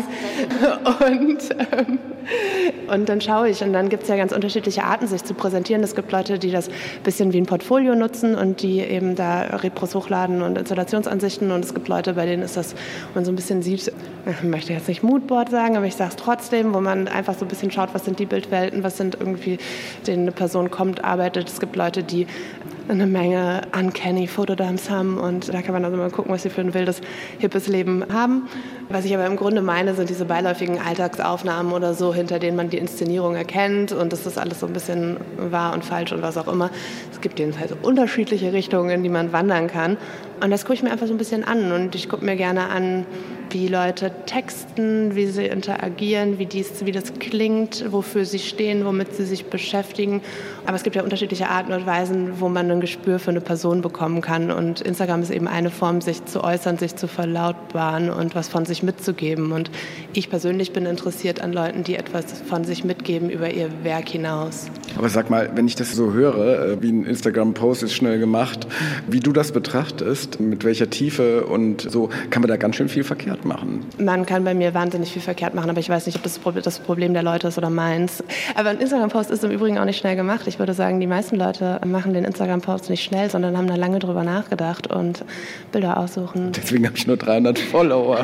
Und, ähm, und dann schaue ich und dann gibt es ja ganz unterschiedliche Arten, sich zu präsentieren. Es gibt Leute, die das ein bisschen wie ein Portfolio nutzen und die eben da Repros hochladen und Installationsansichten und es gibt Leute, bei denen ist das, wo man so ein bisschen sieht, ich möchte jetzt nicht Moodboard sagen, aber ich sage es trotzdem, wo man einfach so ein bisschen schaut, was sind die Bildwelten, was sind irgendwie, denen eine Person kommt, arbeitet. Es gibt Leute, die eine Menge uncanny Fotodumps haben und da kann man also mal gucken, was sie für ein wildes, hippes Leben haben. Was ich aber im Grunde meine, sind diese beiläufigen Alltagsaufnahmen oder so, hinter denen man die Inszenierung erkennt und das ist alles so ein bisschen wahr und falsch und was auch immer. Es gibt jedenfalls unterschiedliche Richtungen, in die man wandern kann und das gucke ich mir einfach so ein bisschen an und ich gucke mir gerne an, wie Leute texten, wie sie interagieren, wie, dies, wie das klingt, wofür sie stehen, womit sie sich beschäftigen. Aber es gibt ja unterschiedliche Arten und Weisen, wo man ein Gespür für eine Person bekommen kann. Und Instagram ist eben eine Form, sich zu äußern, sich zu verlautbaren und was von sich mitzugeben. Und ich persönlich bin interessiert an Leuten, die etwas von sich mitgeben über ihr Werk hinaus. Aber sag mal, wenn ich das so höre, wie ein Instagram-Post ist schnell gemacht, wie du das betrachtest, mit welcher Tiefe und so, kann man da ganz schön viel verkehrt machen. Man kann bei mir wahnsinnig viel verkehrt machen, aber ich weiß nicht, ob das das Problem der Leute ist oder meins. Aber ein Instagram-Post ist im Übrigen auch nicht schnell gemacht. Ich würde sagen, die meisten Leute machen den Instagram-Post nicht schnell, sondern haben da lange drüber nachgedacht und Bilder aussuchen. Deswegen habe ich nur dreihundert Follower.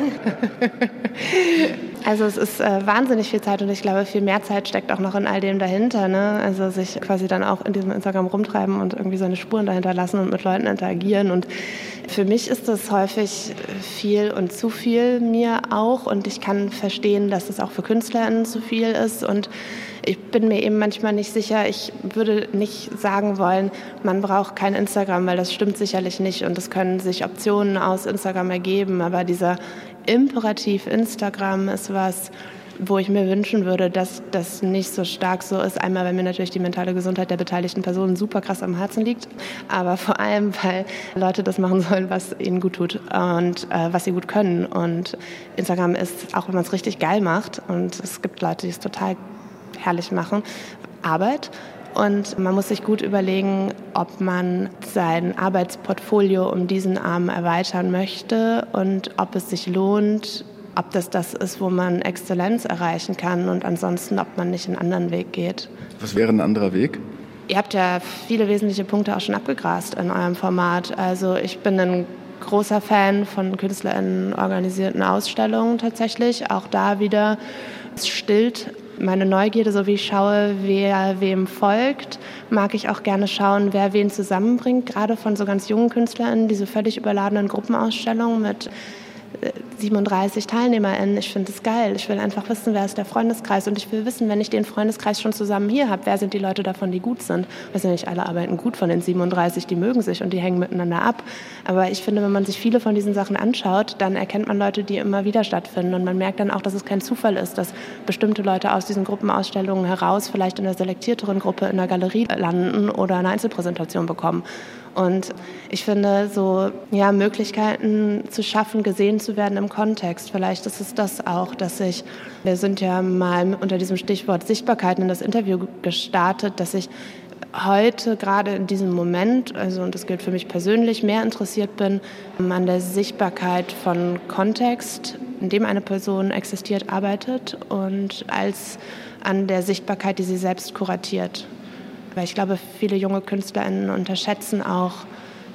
Also es ist äh, wahnsinnig viel Zeit und ich glaube, viel mehr Zeit steckt auch noch in all dem dahinter. Ne? Also sich quasi dann auch in diesem Instagram rumtreiben und irgendwie seine Spuren dahinter lassen und mit Leuten interagieren. Und für mich ist das häufig viel und zu viel mir auch. Und ich kann verstehen, dass es auch für KünstlerInnen zu viel ist. Und ich bin mir eben manchmal nicht sicher. Ich würde nicht sagen wollen, man braucht kein Instagram, weil das stimmt sicherlich nicht. Und es können sich Optionen aus Instagram ergeben. Aber dieser Imperativ Instagram ist was, wo ich mir wünschen würde, dass das nicht so stark so ist. Einmal, weil mir natürlich die mentale Gesundheit der beteiligten Personen super krass am Herzen liegt, aber vor allem, weil Leute das machen sollen, was ihnen gut tut und äh, was sie gut können. Und Instagram ist, auch wenn man es richtig geil macht, und es gibt Leute, die es total herrlich machen, Arbeit. Und man muss sich gut überlegen, ob man sein Arbeitsportfolio um diesen Arm erweitern möchte und ob es sich lohnt, ob das das ist, wo man Exzellenz erreichen kann und ansonsten, ob man nicht einen anderen Weg geht. Was wäre ein anderer Weg? Ihr habt ja viele wesentliche Punkte auch schon abgegrast in eurem Format. Also ich bin ein großer Fan von KünstlerInnen organisierten Ausstellungen tatsächlich. Auch da wieder, es stillt meine Neugierde, so wie ich schaue, wer wem folgt, mag ich auch gerne schauen, wer wen zusammenbringt, gerade von so ganz jungen KünstlerInnen, diese völlig überladenen Gruppenausstellungen mit siebenunddreißig TeilnehmerInnen. Ich finde es geil. Ich will einfach wissen, wer ist der Freundeskreis und ich will wissen, wenn ich den Freundeskreis schon zusammen hier habe, wer sind die Leute davon, die gut sind. Ich weiß ja nicht, alle arbeiten gut von den siebenunddreißig, die mögen sich und die hängen miteinander ab. Aber ich finde, wenn man sich viele von diesen Sachen anschaut, dann erkennt man Leute, die immer wieder stattfinden und man merkt dann auch, dass es kein Zufall ist, dass bestimmte Leute aus diesen Gruppenausstellungen heraus vielleicht in der selektierteren Gruppe in der Galerie landen oder eine Einzelpräsentation bekommen. Und ich finde, so ja, Möglichkeiten zu schaffen, gesehen zu werden im Kontext. Vielleicht ist es das auch, dass ich, wir sind ja mal unter diesem Stichwort Sichtbarkeit in das Interview gestartet, dass ich heute gerade in diesem Moment, also und das gilt für mich persönlich, mehr interessiert bin an der Sichtbarkeit von Kontext, in dem eine Person existiert, arbeitet und als an der Sichtbarkeit, die sie selbst kuratiert. Weil ich glaube, viele junge KünstlerInnen unterschätzen auch,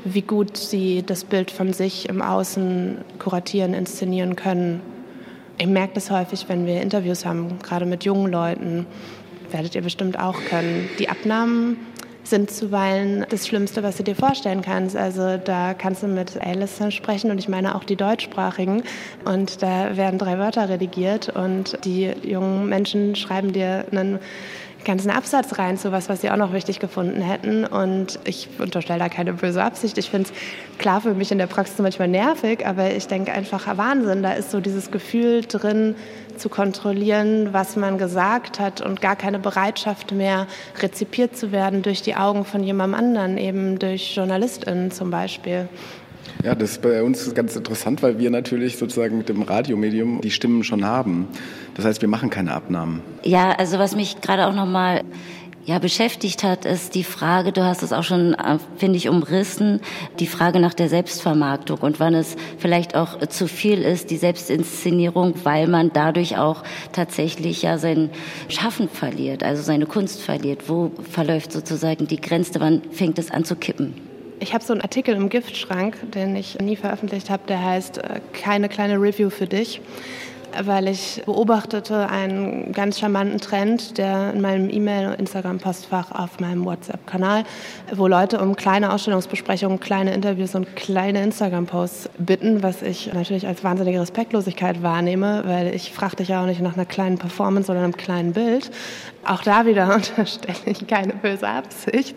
wie gut sie das Bild von sich im Außen kuratieren, inszenieren können. Ich merke das häufig, wenn wir Interviews haben, gerade mit jungen Leuten, werdet ihr bestimmt auch können. Die Abnahmen sind zuweilen das Schlimmste, was du dir vorstellen kannst. Also da kannst du mit A-Listern sprechen und ich meine auch die deutschsprachigen und da werden drei Wörter redigiert und die jungen Menschen schreiben dir einen ganzen Absatz rein zu was, was sie auch noch wichtig gefunden hätten und ich unterstelle da keine böse Absicht. Ich finde es klar für mich in der Praxis manchmal nervig, aber ich denke einfach, Wahnsinn, da ist so dieses Gefühl drin, zu kontrollieren, was man gesagt hat und gar keine Bereitschaft mehr, rezipiert zu werden durch die Augen von jemandem anderen, eben durch JournalistInnen zum Beispiel. Ja, das ist bei uns ganz interessant, weil wir natürlich sozusagen mit dem Radiomedium die Stimmen schon haben. Das heißt, wir machen keine Abnahmen. Ja, also was mich gerade auch nochmal ja, beschäftigt hat, ist die Frage, du hast es auch schon, finde ich, umrissen, die Frage nach der Selbstvermarktung und wann es vielleicht auch zu viel ist, die Selbstinszenierung, weil man dadurch auch tatsächlich ja sein Schaffen verliert, also seine Kunst verliert. Wo verläuft sozusagen die Grenze, wann fängt es an zu kippen? Ich habe so einen Artikel im Giftschrank, den ich nie veröffentlicht habe, der heißt "Keine kleine Review für dich", weil ich beobachtete einen ganz charmanten Trend, der in meinem E-Mail- und Instagram-Postfach auf meinem WhatsApp-Kanal, wo Leute um kleine Ausstellungsbesprechungen, kleine Interviews und kleine Instagram-Posts bitten, was ich natürlich als wahnsinnige Respektlosigkeit wahrnehme, weil ich frage dich ja auch nicht nach einer kleinen Performance, sondern einem kleinen Bild. Auch da wieder unterstelle ich keine böse Absicht.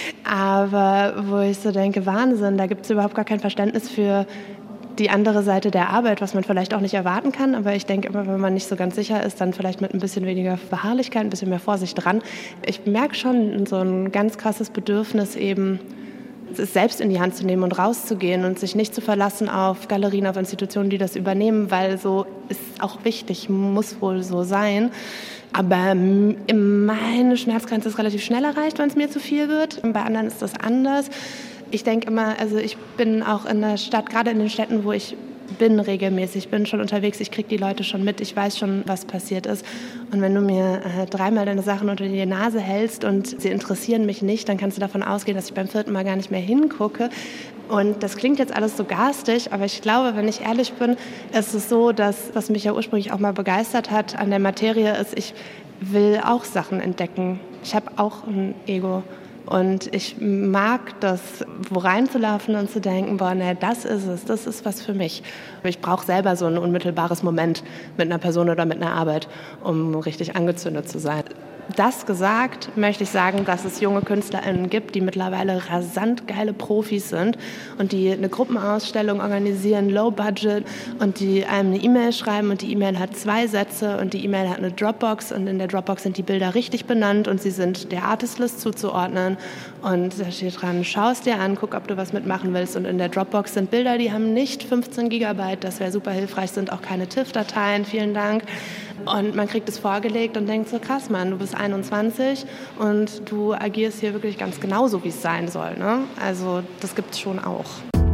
Aber wo ich so denke, Wahnsinn, da gibt es überhaupt gar kein Verständnis für die andere Seite der Arbeit, was man vielleicht auch nicht erwarten kann. Aber ich denke immer, wenn man nicht so ganz sicher ist, dann vielleicht mit ein bisschen weniger Beharrlichkeit, ein bisschen mehr Vorsicht dran. Ich merke schon so ein ganz krasses Bedürfnis eben, es selbst in die Hand zu nehmen und rauszugehen und sich nicht zu verlassen auf Galerien, auf Institutionen, die das übernehmen, weil so ist auch wichtig, muss wohl so sein. Aber meine Schmerzgrenze ist relativ schnell erreicht, wenn es mir zu viel wird. Bei anderen ist das anders. Ich denke immer, also ich bin auch in der Stadt, gerade in den Städten, wo ich bin regelmäßig, bin schon unterwegs, ich kriege die Leute schon mit, ich weiß schon, was passiert ist. Und wenn du mir äh, dreimal deine Sachen unter die Nase hältst und sie interessieren mich nicht, dann kannst du davon ausgehen, dass ich beim vierten Mal gar nicht mehr hingucke. Und das klingt jetzt alles so garstig, aber ich glaube, wenn ich ehrlich bin, ist es so, dass, was mich ja ursprünglich auch mal begeistert hat an der Materie, ist, ich will auch Sachen entdecken. Ich habe auch ein Ego. Und ich mag das, wo reinzulaufen und zu denken, boah, ne, das ist es, das ist was für mich. Ich brauche selber so ein unmittelbares Moment mit einer Person oder mit einer Arbeit, um richtig angezündet zu sein. Das gesagt, möchte ich sagen, dass es junge KünstlerInnen gibt, die mittlerweile rasant geile Profis sind und die eine Gruppenausstellung organisieren, low budget, und die einem eine E-Mail schreiben und die E-Mail hat zwei Sätze und die E-Mail hat eine Dropbox und in der Dropbox sind die Bilder richtig benannt und sie sind der Artistlist zuzuordnen und da steht dran, schau es dir an, guck, ob du was mitmachen willst, und in der Dropbox sind Bilder, die haben nicht fünfzehn Gigabyte, das wäre super hilfreich, sind auch keine TIFF-Dateien, vielen Dank. Und man kriegt es vorgelegt und denkt so, krass, Mann, du bist einundzwanzig und du agierst hier wirklich ganz genauso, wie es sein soll, ne? Also das gibt es schon auch.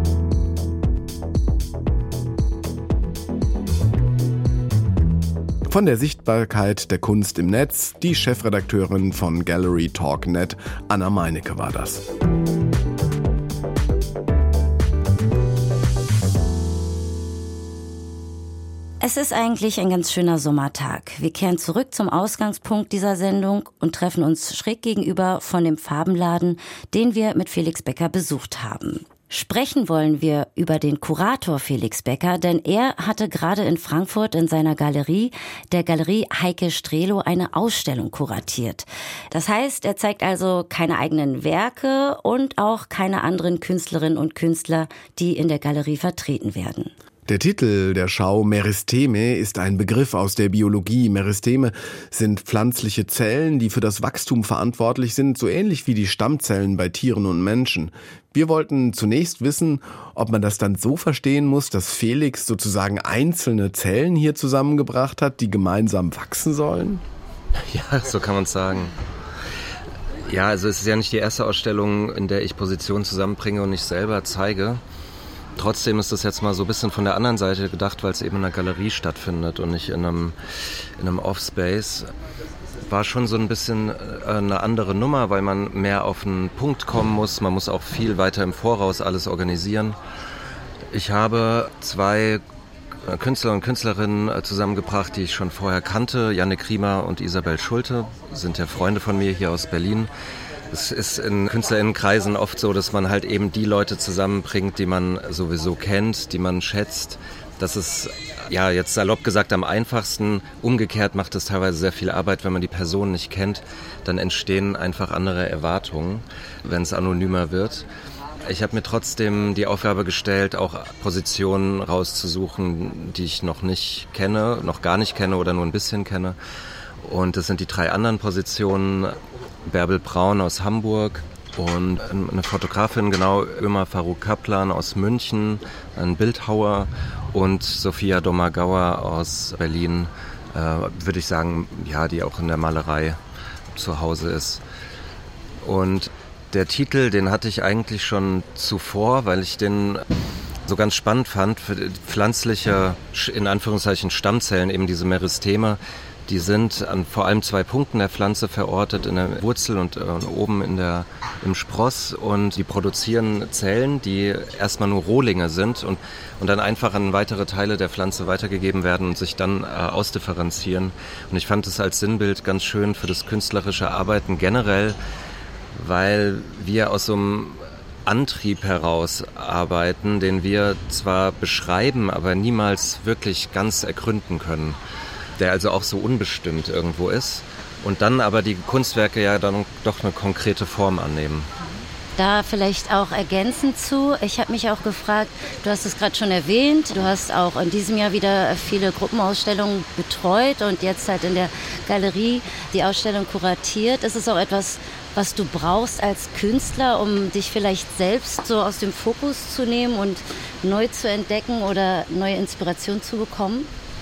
Von der Sichtbarkeit der Kunst im Netz, die Chefredakteurin von Gallery Talk Punkt net, Anna Meinecke war das. Es ist eigentlich ein ganz schöner Sommertag. Wir kehren zurück zum Ausgangspunkt dieser Sendung und treffen uns schräg gegenüber von dem Farbenladen, den wir mit Felix Becker besucht haben. Sprechen wollen wir über den Kurator Felix Becker, denn er hatte gerade in Frankfurt in seiner Galerie, der Galerie Heike Strelo, eine Ausstellung kuratiert. Das heißt, er zeigt also keine eigenen Werke und auch keine anderen Künstlerinnen und Künstler, die in der Galerie vertreten werden. Der Titel der Schau Meristeme ist ein Begriff aus der Biologie. Meristeme sind pflanzliche Zellen, die für das Wachstum verantwortlich sind, so ähnlich wie die Stammzellen bei Tieren und Menschen. Wir wollten zunächst wissen, ob man das dann so verstehen muss, dass Felix sozusagen einzelne Zellen hier zusammengebracht hat, die gemeinsam wachsen sollen? Ja, so kann man es sagen. Ja, also es ist ja nicht die erste Ausstellung, in der ich Positionen zusammenbringe und nicht selber zeige. Trotzdem ist das jetzt mal so ein bisschen von der anderen Seite gedacht, weil es eben in einer Galerie stattfindet und nicht in einem, in einem Off-Space. War schon so ein bisschen eine andere Nummer, weil man mehr auf den Punkt kommen muss. Man muss auch viel weiter im Voraus alles organisieren. Ich habe zwei Künstler und Künstlerinnen zusammengebracht, die ich schon vorher kannte. Jannik Riemer und Isabel Schulte sind ja Freunde von mir hier aus Berlin. Es ist in KünstlerInnenkreisen oft so, dass man halt eben die Leute zusammenbringt, die man sowieso kennt, die man schätzt. Das ist, ja, jetzt salopp gesagt, am einfachsten. Umgekehrt macht es teilweise sehr viel Arbeit, wenn man die Person nicht kennt. Dann entstehen einfach andere Erwartungen, wenn es anonymer wird. Ich habe mir trotzdem die Aufgabe gestellt, auch Positionen rauszusuchen, die ich noch nicht kenne, noch gar nicht kenne oder nur ein bisschen kenne. Und das sind die drei anderen Positionen. Bärbel Braun aus Hamburg und eine Fotografin, genau, Ömer Faruk Kaplan aus München, ein Bildhauer und Sophia Domagauer aus Berlin, äh, würde ich sagen, ja, die auch in der Malerei zu Hause ist. Und der Titel, den hatte ich eigentlich schon zuvor, weil ich den so ganz spannend fand, für pflanzliche, in Anführungszeichen, Stammzellen, eben diese Meristeme. Die sind an vor allem zwei Punkten der Pflanze verortet, in der Wurzel und äh, oben in der, im Spross. Und die produzieren Zellen, die erstmal nur Rohlinge sind und, und dann einfach an weitere Teile der Pflanze weitergegeben werden und sich dann äh, ausdifferenzieren. Und ich fand es als Sinnbild ganz schön für das künstlerische Arbeiten generell, weil wir aus so einem Antrieb heraus arbeiten, den wir zwar beschreiben, aber niemals wirklich ganz ergründen können. Der also auch so unbestimmt irgendwo ist und dann aber die Kunstwerke ja dann doch eine konkrete Form annehmen. Da vielleicht auch ergänzend zu, ich habe mich auch gefragt, du hast es gerade schon erwähnt, du hast auch in diesem Jahr wieder viele Gruppenausstellungen betreut und jetzt halt in der Galerie die Ausstellung kuratiert. Ist es auch etwas, was du brauchst als Künstler, um dich vielleicht selbst so aus dem Fokus zu nehmen und neu zu entdecken oder neue Inspiration zu bekommen?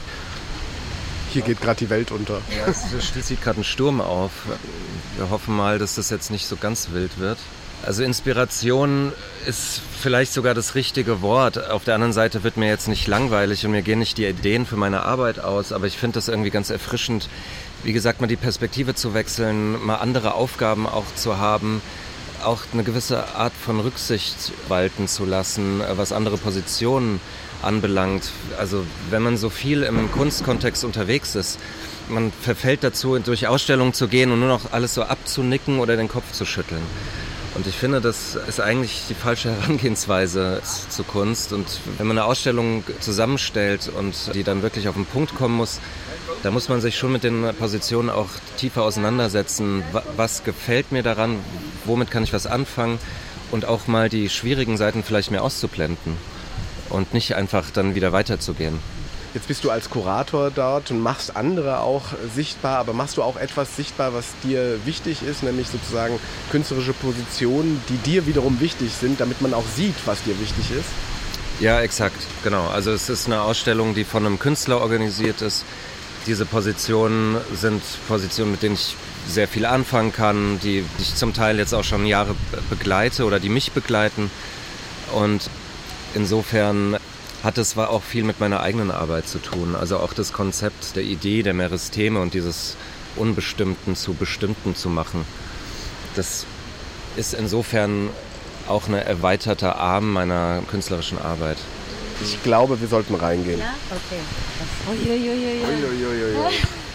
Hier geht gerade die Welt unter. Ja, es zieht gerade ein Sturm auf. Wir hoffen mal, dass das jetzt nicht so ganz wild wird. Also Inspiration ist vielleicht sogar das richtige Wort. Auf der anderen Seite wird mir jetzt nicht langweilig und mir gehen nicht die Ideen für meine Arbeit aus. Aber ich finde das irgendwie ganz erfrischend, wie gesagt, mal die Perspektive zu wechseln, mal andere Aufgaben auch zu haben, auch eine gewisse Art von Rücksicht walten zu lassen, was andere Positionen anbelangt. Also wenn man so viel im Kunstkontext unterwegs ist, man verfällt dazu, durch Ausstellungen zu gehen und nur noch alles so abzunicken oder den Kopf zu schütteln. Und ich finde, das ist eigentlich die falsche Herangehensweise zu Kunst. Und wenn man eine Ausstellung zusammenstellt und die dann wirklich auf den Punkt kommen muss, da muss man sich schon mit den Positionen auch tiefer auseinandersetzen. Was gefällt mir daran? Womit kann ich was anfangen? Und auch mal die schwierigen Seiten vielleicht mehr auszublenden und nicht einfach dann wieder weiterzugehen. Jetzt bist du als Kurator dort und machst andere auch sichtbar, aber machst du auch etwas sichtbar, was dir wichtig ist, nämlich sozusagen künstlerische Positionen, die dir wiederum wichtig sind, damit man auch sieht, was dir wichtig ist? Ja, exakt, genau. Also es ist eine Ausstellung, die von einem Künstler organisiert ist. Diese Positionen sind Positionen, mit denen ich sehr viel anfangen kann, die ich zum Teil jetzt auch schon Jahre begleite oder die mich begleiten. Und insofern hat es auch viel mit meiner eigenen Arbeit zu tun. Also auch das Konzept der Idee der Meristeme und dieses Unbestimmten zu Bestimmten zu machen. Das ist insofern auch ein erweiterter Arm meiner künstlerischen Arbeit. Ich glaube, wir sollten reingehen. Ja? Okay. Uiuiuiui.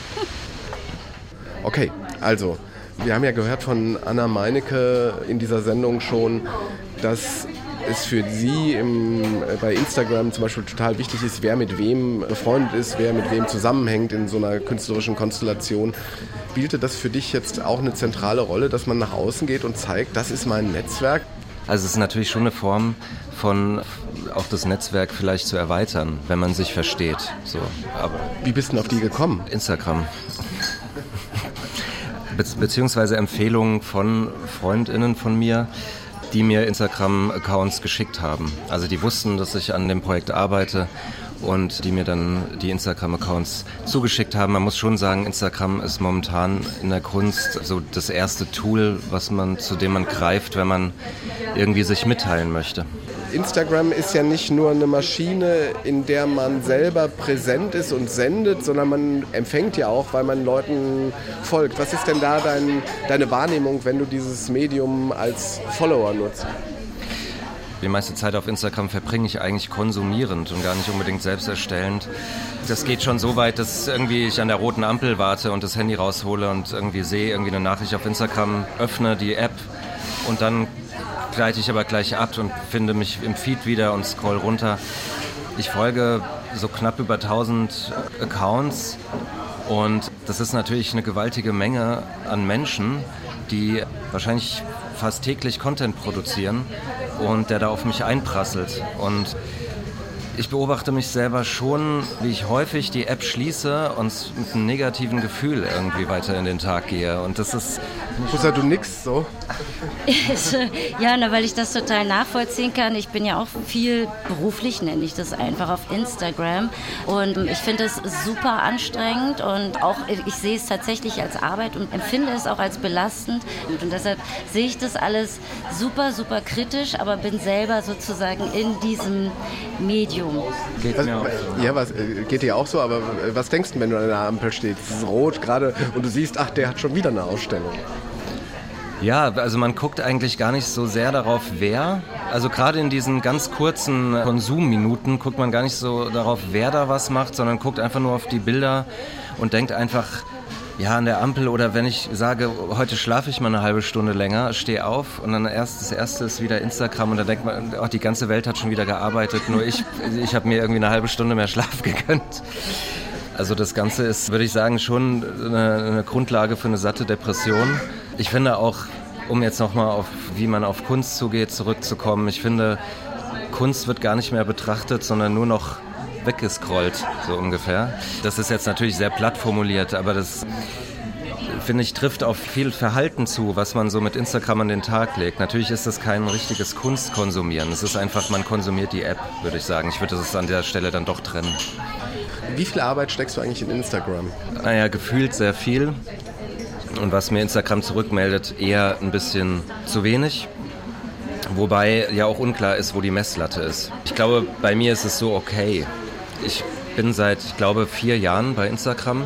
Okay, also, wir haben ja gehört von Anna Meinecke in dieser Sendung schon, dass es für sie im, bei Instagram zum Beispiel total wichtig ist, wer mit wem befreundet ist, wer mit wem zusammenhängt in so einer künstlerischen Konstellation. Spielte das für dich jetzt auch eine zentrale Rolle, dass man nach außen geht und zeigt, das ist mein Netzwerk? Also es ist natürlich schon eine Form von auch das Netzwerk vielleicht zu erweitern, wenn man sich versteht. So. Aber wie bist du denn auf die gekommen? Instagram. Be- beziehungsweise Empfehlungen von FreundInnen von mir, die mir Instagram-Accounts geschickt haben. Also die wussten, dass ich an dem Projekt arbeite und die mir dann die Instagram-Accounts zugeschickt haben. Man muss schon sagen, Instagram ist momentan in der Kunst so das erste Tool, was man, zu dem man greift, wenn man irgendwie sich mitteilen möchte. Instagram ist ja nicht nur eine Maschine, in der man selber präsent ist und sendet, sondern man empfängt ja auch, weil man Leuten folgt. Was ist denn da dein, deine Wahrnehmung, wenn du dieses Medium als Follower nutzt? Die meiste Zeit auf Instagram verbringe ich eigentlich konsumierend und gar nicht unbedingt selbst erstellend. Das geht schon so weit, dass irgendwie ich an der roten Ampel warte und das Handy raushole und irgendwie sehe, irgendwie eine Nachricht auf Instagram, öffne die App und dann gleite ich aber gleich ab und finde mich im Feed wieder und scroll runter. Ich folge so knapp über tausend Accounts und das ist natürlich eine gewaltige Menge an Menschen, die wahrscheinlich fast täglich Content produzieren und der da auf mich einprasselt. Und ich beobachte mich selber schon, wie ich häufig die App schließe und mit einem negativen Gefühl irgendwie weiter in den Tag gehe. Und das ist... Pussa, du nix so? Ja, na, weil ich das total nachvollziehen kann. Ich bin ja auch viel beruflich, nenne ich das einfach, auf Instagram. Und ich finde es super anstrengend und auch ich sehe es tatsächlich als Arbeit und empfinde es auch als belastend. Und deshalb sehe ich das alles super, super kritisch, aber bin selber sozusagen in diesem Medium. Geht was, mir auch so. Ja, was, geht dir auch so, aber was denkst du, wenn du an der Ampel stehst? Es ist rot gerade und du siehst, ach, der hat schon wieder eine Ausstellung. Ja, also man guckt eigentlich gar nicht so sehr darauf, wer. Also gerade in diesen ganz kurzen Konsumminuten guckt man gar nicht so darauf, wer da was macht, sondern guckt einfach nur auf die Bilder und denkt einfach, ja, an der Ampel oder wenn ich sage, heute schlafe ich mal eine halbe Stunde länger, stehe auf und dann erst das erste ist wieder Instagram und dann denkt man, oh, die ganze Welt hat schon wieder gearbeitet, nur ich, ich habe mir irgendwie eine halbe Stunde mehr Schlaf gegönnt. Also das Ganze ist, würde ich sagen, schon eine, eine Grundlage für eine satte Depression. Ich finde auch, um jetzt nochmal auf, wie man auf Kunst zugeht, zurückzukommen, ich finde, Kunst wird gar nicht mehr betrachtet, sondern nur noch weggescrollt, so ungefähr. Das ist jetzt natürlich sehr platt formuliert, aber das, finde ich, trifft auf viel Verhalten zu, was man so mit Instagram an den Tag legt. Natürlich ist das kein richtiges Kunstkonsumieren. Es ist einfach, man konsumiert die App, würde ich sagen. Ich würde das an der Stelle dann doch trennen. Wie viel Arbeit steckst du eigentlich in Instagram? Naja, gefühlt sehr viel. Und was mir Instagram zurückmeldet, eher ein bisschen zu wenig. Wobei ja auch unklar ist, wo die Messlatte ist. Ich glaube, bei mir ist es so okay. Ich bin seit, ich glaube, vier Jahren bei Instagram.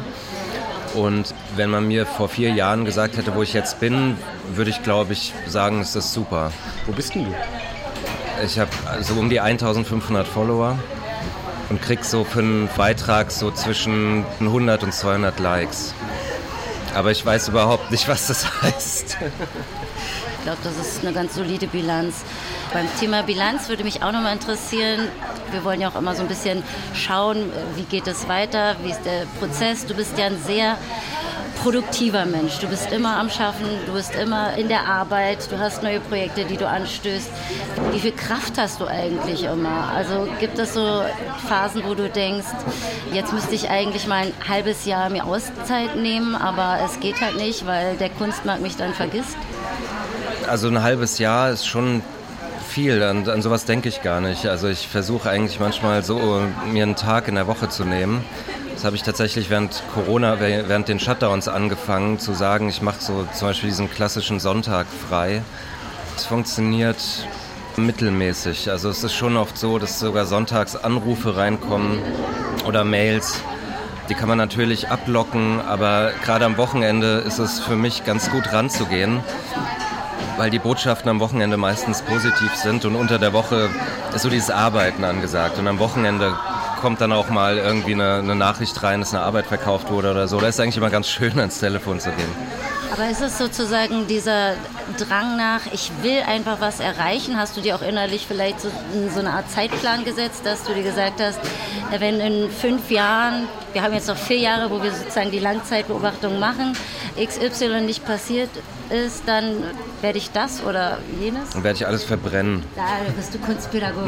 Und wenn man mir vor vier Jahren gesagt hätte, wo ich jetzt bin, würde ich, glaube ich, sagen, es ist super. Wo bist denn du? Ich habe so um die eintausendfünfhundert Follower und krieg so für einen Beitrag so zwischen hundert und zweihundert Likes. Aber ich weiß überhaupt nicht, was das heißt. Ich glaube, das ist eine ganz solide Bilanz. Beim Thema Bilanz würde mich auch noch mal interessieren, wir wollen ja auch immer so ein bisschen schauen, wie geht es weiter, wie ist der Prozess. Du bist ja ein sehr produktiver Mensch. Du bist immer am Schaffen, du bist immer in der Arbeit, du hast neue Projekte, die du anstößt. Wie viel Kraft hast du eigentlich immer? Also gibt es so Phasen, wo du denkst, jetzt müsste ich eigentlich mal ein halbes Jahr mir Auszeit nehmen, aber es geht halt nicht, weil der Kunstmarkt mich dann vergisst? Also ein halbes Jahr ist schon viel, an, an sowas denke ich gar nicht. Also ich versuche eigentlich manchmal so, mir einen Tag in der Woche zu nehmen. Das habe ich tatsächlich während Corona, während den Shutdowns angefangen zu sagen, ich mache so zum Beispiel diesen klassischen Sonntag frei. Es funktioniert mittelmäßig. Also es ist schon oft so, dass sogar sonntags Anrufe reinkommen oder Mails. Die kann man natürlich ablocken, aber gerade am Wochenende ist es für mich ganz gut ranzugehen, weil die Botschaften am Wochenende meistens positiv sind und unter der Woche ist so dieses Arbeiten angesagt und am Wochenende kommt dann auch mal irgendwie eine, eine Nachricht rein, dass eine Arbeit verkauft wurde oder so. Da ist es eigentlich immer ganz schön, ans Telefon zu gehen. Aber ist es sozusagen dieser Drang nach, ich will einfach was erreichen? Hast du dir auch innerlich vielleicht so, so eine Art Zeitplan gesetzt, dass du dir gesagt hast, wenn in fünf Jahren, wir haben jetzt noch vier Jahre, wo wir sozusagen die Langzeitbeobachtung machen, X Y nicht passiert ist, dann werde ich das oder jenes? Dann werde ich alles verbrennen. Da bist du Kunstpädagoge.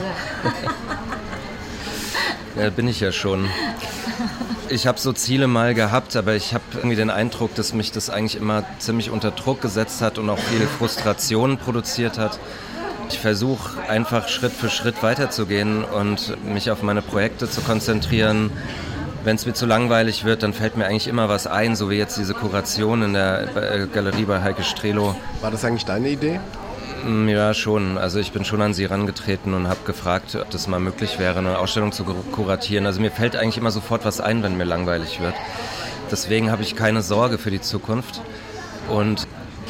Ja, bin ich ja schon. Ich habe so Ziele mal gehabt, aber ich habe irgendwie den Eindruck, dass mich das eigentlich immer ziemlich unter Druck gesetzt hat und auch viel Frustration produziert hat. Ich versuche einfach Schritt für Schritt weiterzugehen und mich auf meine Projekte zu konzentrieren. Wenn es mir zu langweilig wird, dann fällt mir eigentlich immer was ein, so wie jetzt diese Kuration in der Galerie bei Heike Strelo. War das eigentlich deine Idee? Ja, schon. Also ich bin schon an sie herangetreten und habe gefragt, ob das mal möglich wäre, eine Ausstellung zu kuratieren. Also mir fällt eigentlich immer sofort was ein, wenn mir langweilig wird. Deswegen habe ich keine Sorge für die Zukunft. Und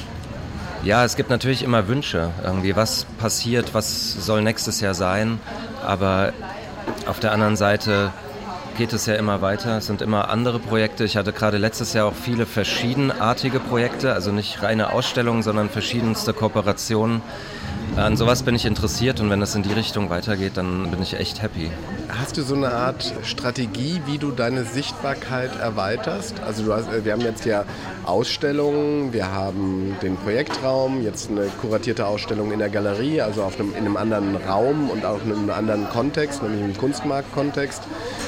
ja, es gibt natürlich immer Wünsche, irgendwie, was passiert, was soll nächstes Jahr sein. Aber auf der anderen Seite geht es ja immer weiter, es sind immer andere Projekte. Ich hatte gerade letztes Jahr auch viele verschiedenartige Projekte, also nicht reine Ausstellungen, sondern verschiedenste Kooperationen. An sowas bin ich interessiert und wenn das in die Richtung weitergeht, dann bin ich echt happy. Hast du so eine Art Strategie, wie du deine Sichtbarkeit erweiterst? Also du hast, wir haben jetzt ja Ausstellungen, wir haben den Projektraum, jetzt eine kuratierte Ausstellung in der Galerie, also auf einem, in einem anderen Raum und auch in einem anderen Kontext, nämlich im Kunstmarktkontext.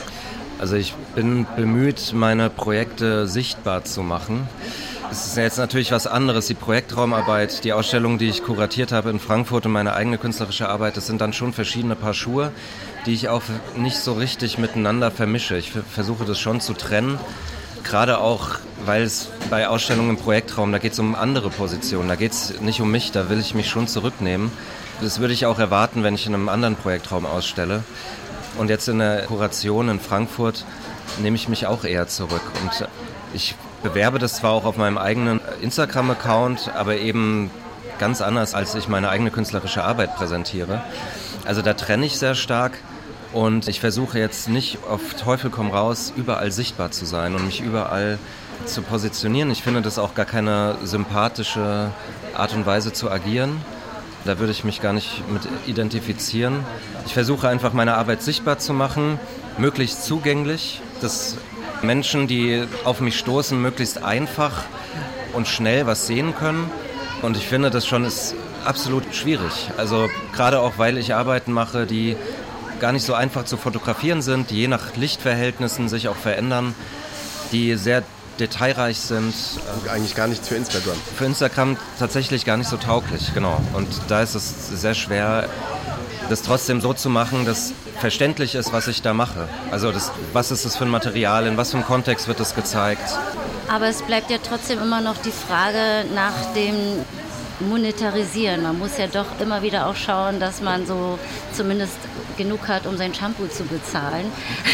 Also ich bin bemüht, meine Projekte sichtbar zu machen. Es ist jetzt natürlich was anderes, die Projektraumarbeit, die Ausstellung, die ich kuratiert habe in Frankfurt und meine eigene künstlerische Arbeit, das sind dann schon verschiedene Paar Schuhe, die ich auch nicht so richtig miteinander vermische. Ich versuche das schon zu trennen, gerade auch, weil es bei Ausstellungen im Projektraum, da geht es um andere Positionen, da geht es nicht um mich, da will ich mich schon zurücknehmen. Das würde ich auch erwarten, wenn ich in einem anderen Projektraum ausstelle. Und jetzt in der Kuration in Frankfurt nehme ich mich auch eher zurück. Und ich bewerbe das zwar auch auf meinem eigenen Instagram-Account, aber eben ganz anders, als ich meine eigene künstlerische Arbeit präsentiere. Also da trenne ich sehr stark und ich versuche jetzt nicht auf Teufel komm raus, überall sichtbar zu sein und mich überall zu positionieren. Ich finde das auch gar keine sympathische Art und Weise zu agieren. Da würde ich mich gar nicht mit identifizieren. Ich versuche einfach, meine Arbeit sichtbar zu machen, möglichst zugänglich, dass Menschen, die auf mich stoßen, möglichst einfach und schnell was sehen können. Und ich finde, das schon ist absolut schwierig. Also gerade auch, weil ich Arbeiten mache, die gar nicht so einfach zu fotografieren sind, die je nach Lichtverhältnissen sich auch verändern, die sehr detailreich sind. Eigentlich gar nichts für Instagram. Für Instagram tatsächlich gar nicht so tauglich, genau. Und da ist es sehr schwer, das trotzdem so zu machen, dass verständlich ist, was ich da mache. Also das, was ist das für ein Material, in was für einem Kontext wird das gezeigt. Aber es bleibt ja trotzdem immer noch die Frage nach dem Monetarisieren. Man muss ja doch immer wieder auch schauen, dass man so zumindest genug hat, um sein Shampoo zu bezahlen.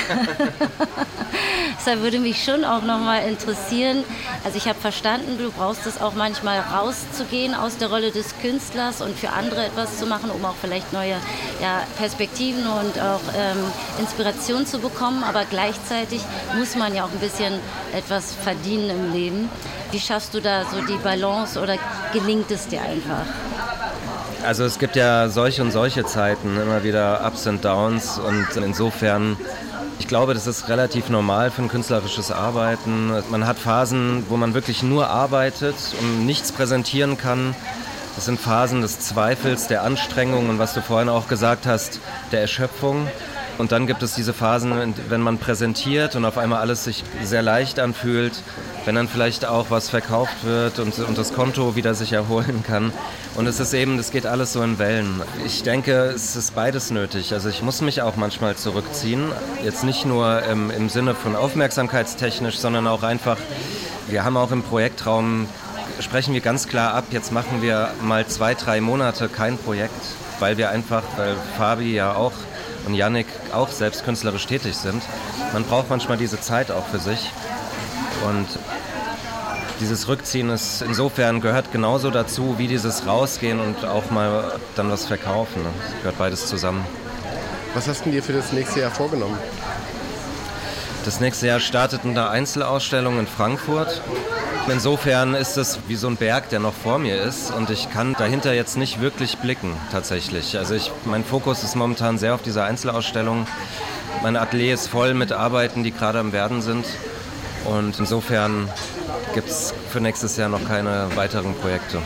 Deshalb würde mich schon auch nochmal interessieren, also ich habe verstanden, du brauchst es auch manchmal rauszugehen aus der Rolle des Künstlers und für andere etwas zu machen, um auch vielleicht neue ja, Perspektiven und auch ähm, Inspiration zu bekommen, aber gleichzeitig muss man ja auch ein bisschen etwas verdienen im Leben. Wie schaffst du da so die Balance oder gelingt es dir einfach? Also es gibt ja solche und solche Zeiten, immer wieder Ups und Downs und insofern, ich glaube, das ist relativ normal für ein künstlerisches Arbeiten. Man hat Phasen, wo man wirklich nur arbeitet und nichts präsentieren kann. Das sind Phasen des Zweifels, der Anstrengung und was du vorhin auch gesagt hast, der Erschöpfung. Und dann gibt es diese Phasen, wenn man präsentiert und auf einmal alles sich sehr leicht anfühlt, wenn dann vielleicht auch was verkauft wird und, und das Konto wieder sich erholen kann. Und es ist eben, das geht alles so in Wellen. Ich denke, es ist beides nötig. Also ich muss mich auch manchmal zurückziehen. Jetzt nicht nur im, im Sinne von aufmerksamkeitstechnisch, sondern auch einfach, wir haben auch im Projektraum, sprechen wir ganz klar ab, jetzt machen wir mal zwei, drei Monate kein Projekt, weil wir einfach, weil Fabi ja auch und Yannick auch selbst künstlerisch tätig sind. Man braucht manchmal diese Zeit auch für sich. Und dieses Rückziehen ist insofern gehört genauso dazu, wie dieses Rausgehen und auch mal dann was verkaufen. Das gehört beides zusammen. Was hast du dir für das nächste Jahr vorgenommen? Das nächste Jahr startet eine Einzelausstellung in Frankfurt. Insofern ist es wie so ein Berg, der noch vor mir ist und ich kann dahinter jetzt nicht wirklich blicken tatsächlich. Also ich, mein Fokus ist momentan sehr auf dieser Einzelausstellung. Mein Atelier ist voll mit Arbeiten, die gerade am Werden sind und insofern gibt es für nächstes Jahr noch keine weiteren Projekte.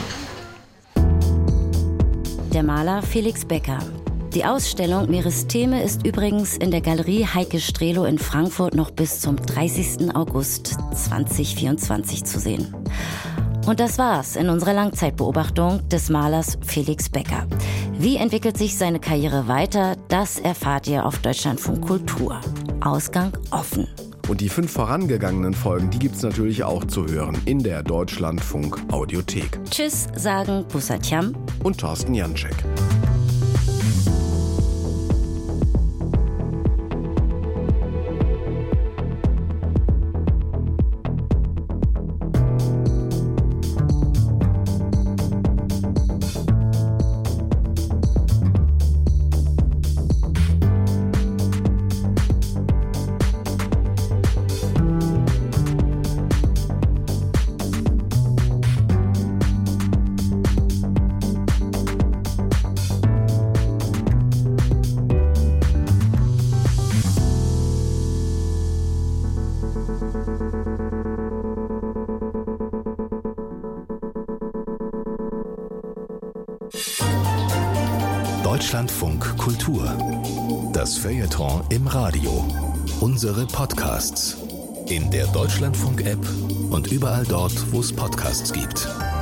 Der Maler Felix Becker. Die Ausstellung Meerestheme ist übrigens in der Galerie Heike Strelo in Frankfurt noch bis zum dreißigsten August zweitausendvierundzwanzig zu sehen. Und das war's in unserer Langzeitbeobachtung des Malers Felix Becker. Wie entwickelt sich seine Karriere weiter? Das erfahrt ihr auf Deutschlandfunk Kultur. Ausgang offen. Und die fünf vorangegangenen Folgen, die gibt's natürlich auch zu hören in der Deutschlandfunk Audiothek. Tschüss sagen Busatjam und Thorsten Janczek. Deutschlandfunk Kultur. Das Feuilleton im Radio. Unsere Podcasts. In der Deutschlandfunk-App und überall dort, wo es Podcasts gibt.